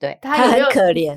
[SPEAKER 3] 对，
[SPEAKER 5] 他很可怜。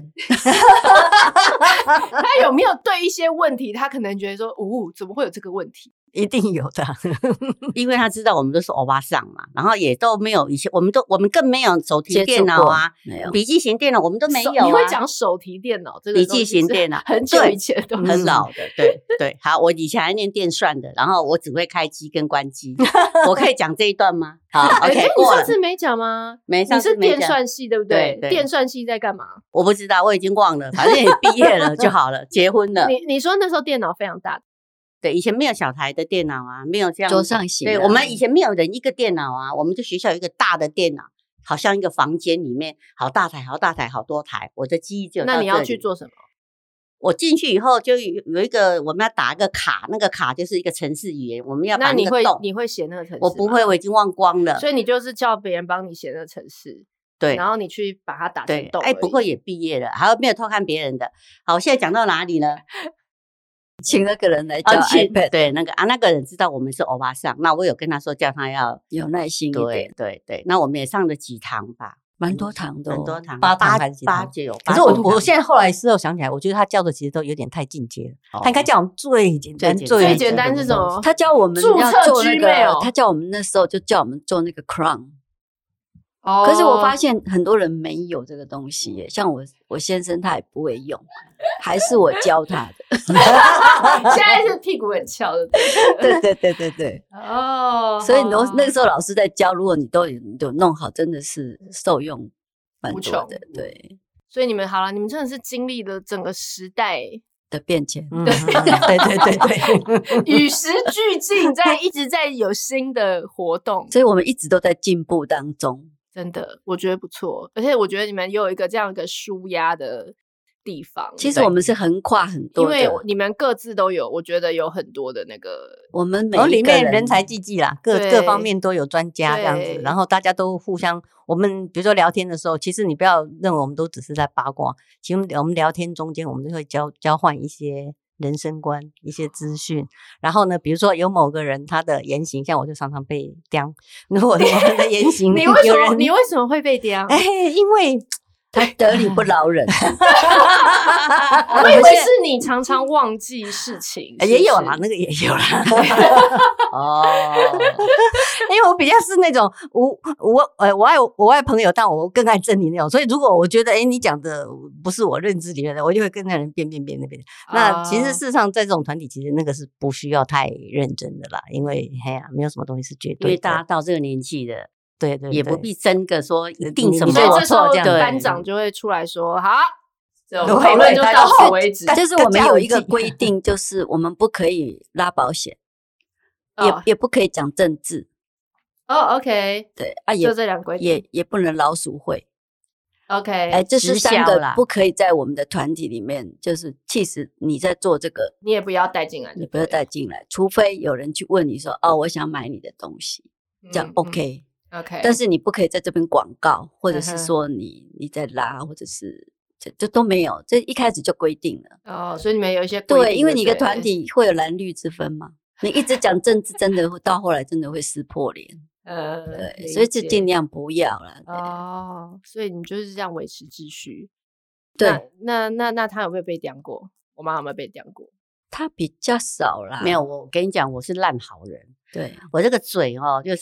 [SPEAKER 2] 他有没有对一些问题，他可能觉得说，哦，怎么会有这个问题？
[SPEAKER 3] 一定有的，
[SPEAKER 4] 因为他知道我们都是欧巴桑嘛，然后也都没有以前，我们都我们更没有手提电脑啊，
[SPEAKER 5] 没有
[SPEAKER 4] 笔记型电脑我们都没有、啊。
[SPEAKER 2] 你会讲手提电脑这个
[SPEAKER 4] 笔记型电脑，
[SPEAKER 2] 很久以前的东西，
[SPEAKER 4] 很老的，对对。好，我以前还念电算的，然后我只会开机跟关机，我可以讲这一段吗？好 ，OK，
[SPEAKER 2] 欸、
[SPEAKER 4] 过了。
[SPEAKER 2] 你上次没讲吗？
[SPEAKER 4] 没，上次
[SPEAKER 2] 你是电算系对不对？
[SPEAKER 4] 对对
[SPEAKER 2] 电算系在干嘛？
[SPEAKER 4] 我不知道，我已经忘了，反正也毕业了就好了，结婚了。
[SPEAKER 2] 你你说那时候电脑非常大。
[SPEAKER 4] 对，以前没有小台的电脑啊，没有这样
[SPEAKER 5] 桌上型。
[SPEAKER 4] 对，我们以前没有人一个电脑啊，我们就学校有一个大的电脑，好像一个房间里面好大台、好大台、好多台。我的记忆就有到这里。
[SPEAKER 2] 那你要去做什么？
[SPEAKER 4] 我进去以后就有有一个，我们要打一个卡，那个卡就是一个程式语言，我们要把那个
[SPEAKER 2] 那你会
[SPEAKER 4] 洞
[SPEAKER 2] 你会写那个程式？
[SPEAKER 4] 我不会，我已经忘光了。
[SPEAKER 2] 所以你就是叫别人帮你写那个程式。
[SPEAKER 4] 对，
[SPEAKER 2] 然后你去把它打成洞。
[SPEAKER 4] 哎，不过也毕业了，还有没有偷看别人的？好，我现在讲到哪里了？
[SPEAKER 5] 请那个人来教 iPad，、
[SPEAKER 4] 啊、对，那个啊，那个人知道我们是欧巴桑，那我有跟他说叫他要
[SPEAKER 5] 有耐心一点。
[SPEAKER 4] 对对对，那我们也上了几堂吧，
[SPEAKER 5] 蛮多堂的、哦，
[SPEAKER 4] 很多堂，
[SPEAKER 3] 八堂还是几堂？
[SPEAKER 4] 八就有。
[SPEAKER 3] 可是我我现在后来事后想起来，我觉得他教的其实都有点太进阶了。哦、他应该教我们最简单、最
[SPEAKER 2] 最简单是什么？
[SPEAKER 5] 他教我们
[SPEAKER 2] 注
[SPEAKER 5] 要做那个，
[SPEAKER 2] 哦、
[SPEAKER 5] 他教我们那时候就叫我们做那个 Crown。
[SPEAKER 2] 哦，
[SPEAKER 5] 可是我发现很多人没有这个东西耶，像我我先生他也不会用，还是我教他的。
[SPEAKER 2] 现在是屁股很翘的，
[SPEAKER 5] 对对对对对。
[SPEAKER 2] 哦，
[SPEAKER 5] 所以你都那个时候老师在教，如果你都有有弄好，真的是受用蛮多的。对，
[SPEAKER 2] 所以你们好了，你们真的是经历了整个时代
[SPEAKER 5] 的变迁。
[SPEAKER 3] 嗯、对对对对，
[SPEAKER 2] 与时俱进，在一直在有新的活动，
[SPEAKER 5] 所以我们一直都在进步当中。
[SPEAKER 2] 真的，我觉得不错，而且我觉得你们也有一个这样一个抒压的地方。
[SPEAKER 5] 其实我们是横跨很多的，
[SPEAKER 2] 因为你们各自都有，我觉得有很多的那个，
[SPEAKER 5] 我们每
[SPEAKER 3] 一个人里面人才济济啦，各各方面都有专家这样子，然后大家都互相，我们比如说聊天的时候，其实你不要认为我们都只是在八卦，其实我们聊天中间，我们就会交交换一些人生观、一些资讯，然后呢，比如说有某个人他的言行，像我就常常被刁。如果我们的言行，
[SPEAKER 2] 你为什
[SPEAKER 3] 么有人
[SPEAKER 2] 你为什么会被刁？
[SPEAKER 3] 哎，因为
[SPEAKER 5] 他得理不饶人。
[SPEAKER 2] 我以为是你常常忘记事情，
[SPEAKER 3] 也有啦，那个也有啦。哦，因为我比较是那种我我呃我爱我爱朋友，但我更爱真理那种。所以如果我觉得哎你讲的不是我认知里面的，我就会跟那人辩辩辩那边。那其实事实上在这种团体，其实那个是不需要太认真的啦，因为嘿呀、啊，没有什么东西是绝对的。
[SPEAKER 4] 因为大家到这个年纪的。
[SPEAKER 3] 对 对, 对，
[SPEAKER 4] 也不必争个说一定什么
[SPEAKER 2] 是我错这样，
[SPEAKER 4] 对，
[SPEAKER 2] 班长就会出来说好，讨论就到此为止。
[SPEAKER 5] 就是我们有一个规定，就是我们不可以拉保险，也也不可以讲政治。
[SPEAKER 2] 哦 ，OK，
[SPEAKER 5] 对啊，也
[SPEAKER 2] 就这两规定，
[SPEAKER 5] 也也不能老鼠会。
[SPEAKER 2] OK，
[SPEAKER 5] 哎，这是三个不可以在我们的团体里面，就是其实你在做这个，
[SPEAKER 2] 你也不要带进来，
[SPEAKER 5] 你不要带进来，除非有人去问你说，哦，我想买你的东西，这样 OK。
[SPEAKER 2] OK，
[SPEAKER 5] 但是你不可以在这边广告，或者是说你你在拉，或者是这这都没有，这一开始就规定了。
[SPEAKER 2] 哦，所以你们有一些规定
[SPEAKER 5] 对，因为你的团体会有蓝绿之分嘛，你一直讲政治，真的到后来真的会撕破脸。
[SPEAKER 2] 呃，
[SPEAKER 5] 对，所以是尽量不要啦。
[SPEAKER 2] 哦，所以你就是这样维持秩序。
[SPEAKER 5] 对，
[SPEAKER 2] 那那那他有没有被刁过？我妈有没有被刁过？
[SPEAKER 5] 他比较少啦。
[SPEAKER 4] 没有，我跟你讲，我是烂好人。
[SPEAKER 5] 对，
[SPEAKER 4] 我这个嘴哦，就是。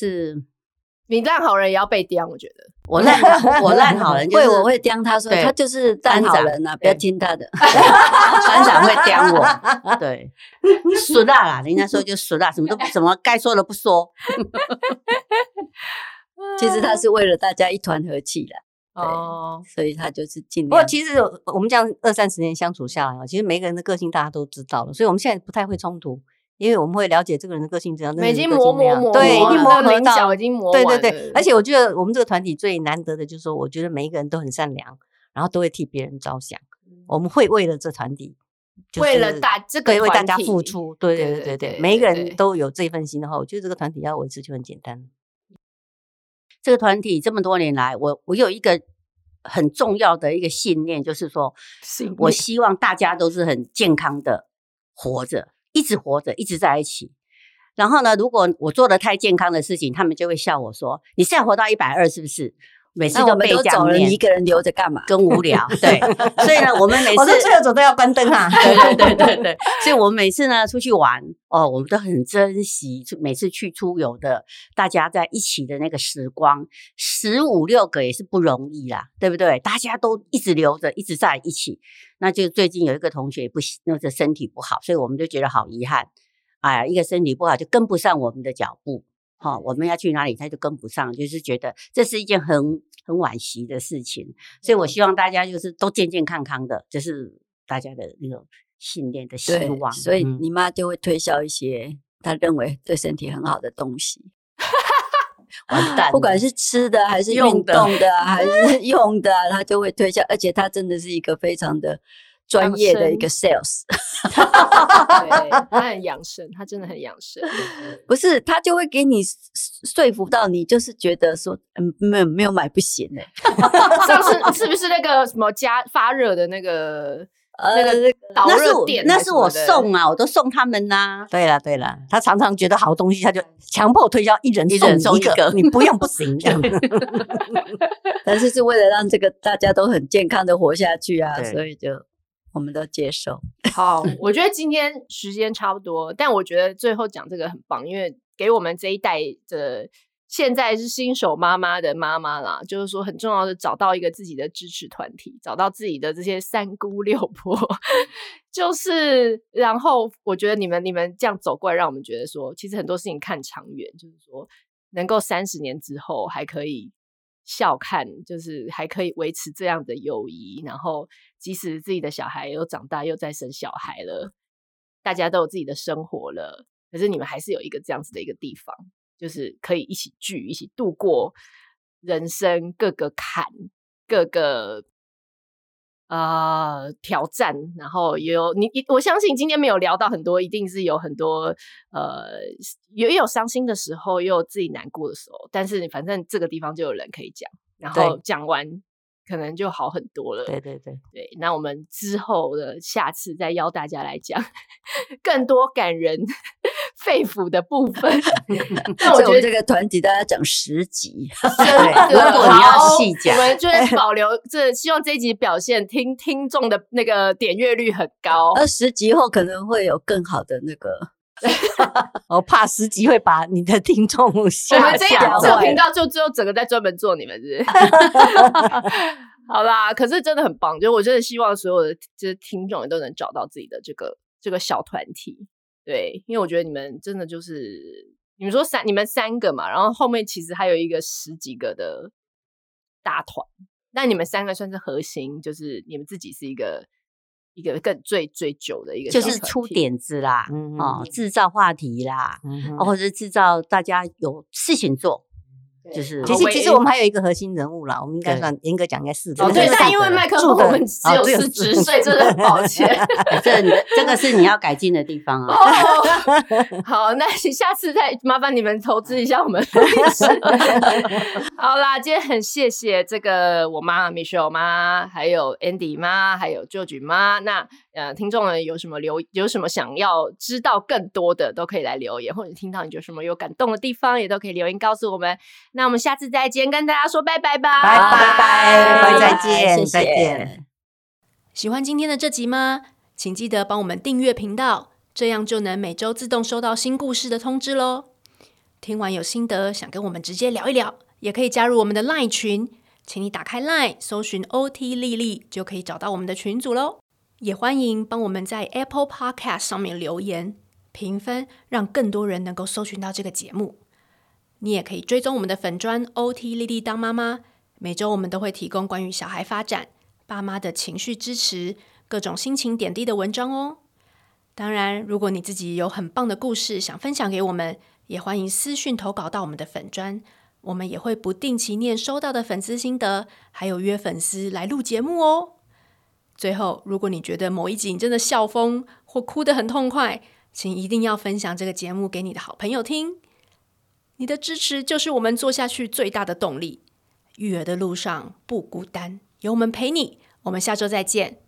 [SPEAKER 2] 你烂好人也要被刁，我觉得
[SPEAKER 4] 我烂我烂好人，
[SPEAKER 5] 会我会刁他说他就是烂好人啊，不要听他的。
[SPEAKER 4] 班长会刁我，对，俗辣啦，人家说就俗辣，什么都什么该说的不说。
[SPEAKER 5] 其实他是为了大家一团和气啦，
[SPEAKER 2] 哦，
[SPEAKER 5] 所以他就是尽量。
[SPEAKER 3] 不过其实我们这样二三十年相处下来，其实每个人的个性大家都知道了，所以我们现在不太会冲突。因为我们会了解这个人的个性怎样，
[SPEAKER 2] 已经磨磨磨，
[SPEAKER 3] 对，已经磨合到，
[SPEAKER 2] 已经磨
[SPEAKER 3] 对对对。而且我觉得我们这个团体最难得的就是说，我觉得每一个人都很善良，然后都会替别人着想。我们会为了这团体，
[SPEAKER 2] 为了大这个
[SPEAKER 3] 为大家付出，对对对对对，每一个人都有这份心的话，我觉得这个团体要维持就很简单。
[SPEAKER 4] 这个团体这么多年来，我我有一个很重要的一个信念，就是说，我希望大家都是很健康的活着。一直活着，一直在一起。然后呢，如果我做的太健康的事情，他们就会笑我说：“你现在活到一百二是不是？” 每次都被这样念，
[SPEAKER 5] 你一个人留着干嘛？
[SPEAKER 4] 更无聊。对，所以呢，我们每次
[SPEAKER 3] 我说最后走都要关灯啊。
[SPEAKER 4] 对对对对对，所以我们每次呢出去玩哦，我们都很珍惜每次去出游的大家在一起的那个时光，十五六个也是不容易啦，对不对？大家都一直留着，一直在一起。那就最近有一个同学也不行，那个身体不好，所以我们就觉得好遗憾。哎呀，一个身体不好就跟不上我们的脚步。哦，我们要去哪里他就跟不上，就是觉得这是一件很很惋惜的事情，所以我希望大家就是都健健康康的，这、就是大家的那种信念的希望。
[SPEAKER 5] 所以你妈就会推销一些她认为对身体很好的东西。
[SPEAKER 4] 完蛋，
[SPEAKER 5] 不管是吃的还是运动的还是用的，她就会推销，而且她真的是一个非常的专业的一个 sales。
[SPEAKER 2] 对，他很养生，他真的很养生。
[SPEAKER 5] 不是，他就会给你说服到你，就是觉得说嗯，没有没有买不行哎、
[SPEAKER 2] 欸。上次是不是那个什么加发热的那个呃那个导热垫？
[SPEAKER 4] 那是我送啊，我都送他们呐、啊。
[SPEAKER 3] 对了对了，他常常觉得好东西，他就强迫推销一人送一个，一个你不用不行这样。
[SPEAKER 5] 但是是为了让这个大家都很健康的活下去啊，所以就我们都接受。
[SPEAKER 2] 好，我觉得今天时间差不多，但我觉得最后讲这个很棒，因为给我们这一代的现在是新手妈妈的妈妈啦，就是说很重要的找到一个自己的支持团体，找到自己的这些三姑六婆，就是然后我觉得你们你们这样走过来，让我们觉得说，其实很多事情看长远，就是说能够三十年之后还可以笑看，就是还可以维持这样的友谊，然后即使自己的小孩又长大又再生小孩了，大家都有自己的生活了，可是你们还是有一个这样子的一个地方，就是可以一起聚，一起度过人生各个坎，各个呃挑战，然后也有你，我相信今天没有聊到很多，一定是有很多呃也有伤心的时候，也有自己难过的时候，但是反正这个地方就有人可以讲，然后讲完可能就好很多了。
[SPEAKER 3] 对对对
[SPEAKER 2] 对，那我们之后的下次再邀大家来讲更多感人肺腑的部分。
[SPEAKER 5] 那我觉得这个团体大家讲十集，
[SPEAKER 2] 对，
[SPEAKER 4] 如果你要细讲，
[SPEAKER 2] 我们就是保留这，希望这一集表现听听众的那个点阅率很高。
[SPEAKER 5] 而十集后可能会有更好的那个。
[SPEAKER 3] 我怕十集会把你的听众吓
[SPEAKER 2] 我们这这个频道就只有整个在专门做你们是不是？好啦，可是真的很棒，就我真的希望所有的就是听众也都能找到自己的这个这个小团体。对，因为我觉得你们真的就是你们说三你们三个嘛，然后后面其实还有一个十几个的大团，那你们三个算是核心，就是你们自己是一个一个更最最久的一个，
[SPEAKER 4] 就是出点子啦，嗯、哦，制造话题啦，嗯、或者是制造大家有事情做。就是，
[SPEAKER 3] 其实其实我们还有一个核心人物啦，我们应该算严格讲应该四个。
[SPEAKER 2] 哦，对，但因为麦克风我们只有四十岁，真的很抱歉。
[SPEAKER 4] 这这个是你要改进的地方啊。
[SPEAKER 2] 哦、好，那下次再麻烦你们投资一下我们。好啦，今天很谢谢这个我妈 Michelle 妈，还有 Andy 妈，还有 George 妈。那呃，听众呢有什么留有什么想要知道更多的，都可以来留言，或者听到你有什么有感动的地方，也都可以留言告诉我们。那我们下次再见，跟大家说拜拜吧，
[SPEAKER 3] 拜拜拜拜，再见，
[SPEAKER 5] 谢谢
[SPEAKER 3] 再见。
[SPEAKER 1] 喜欢今天的这集吗？请记得帮我们订阅频道，这样就能每周自动收到新故事的通知咯。听完有心得，想跟我们直接聊一聊，也可以加入我们的 LINE 群，请你打开 LINE 搜寻 O T 丽丽，就可以找到我们的群组咯。也欢迎帮我们在 Apple Podcast 上面留言评分，让更多人能够搜寻到这个节目。你也可以追踪我们的粉专 O T 丽丽当妈妈，每周我们都会提供关于小孩发展、爸妈的情绪支持、各种心情点滴的文章哦。当然，如果你自己有很棒的故事想分享给我们，也欢迎私讯投稿到我们的粉专，我们也会不定期念收到的粉丝心得，还有约粉丝来录节目哦。最后，如果你觉得某一集你真的笑疯或哭得很痛快，请一定要分享这个节目给你的好朋友听。你的支持就是我们做下去最大的动力。育儿的路上不孤单，有我们陪你。我们下周再见，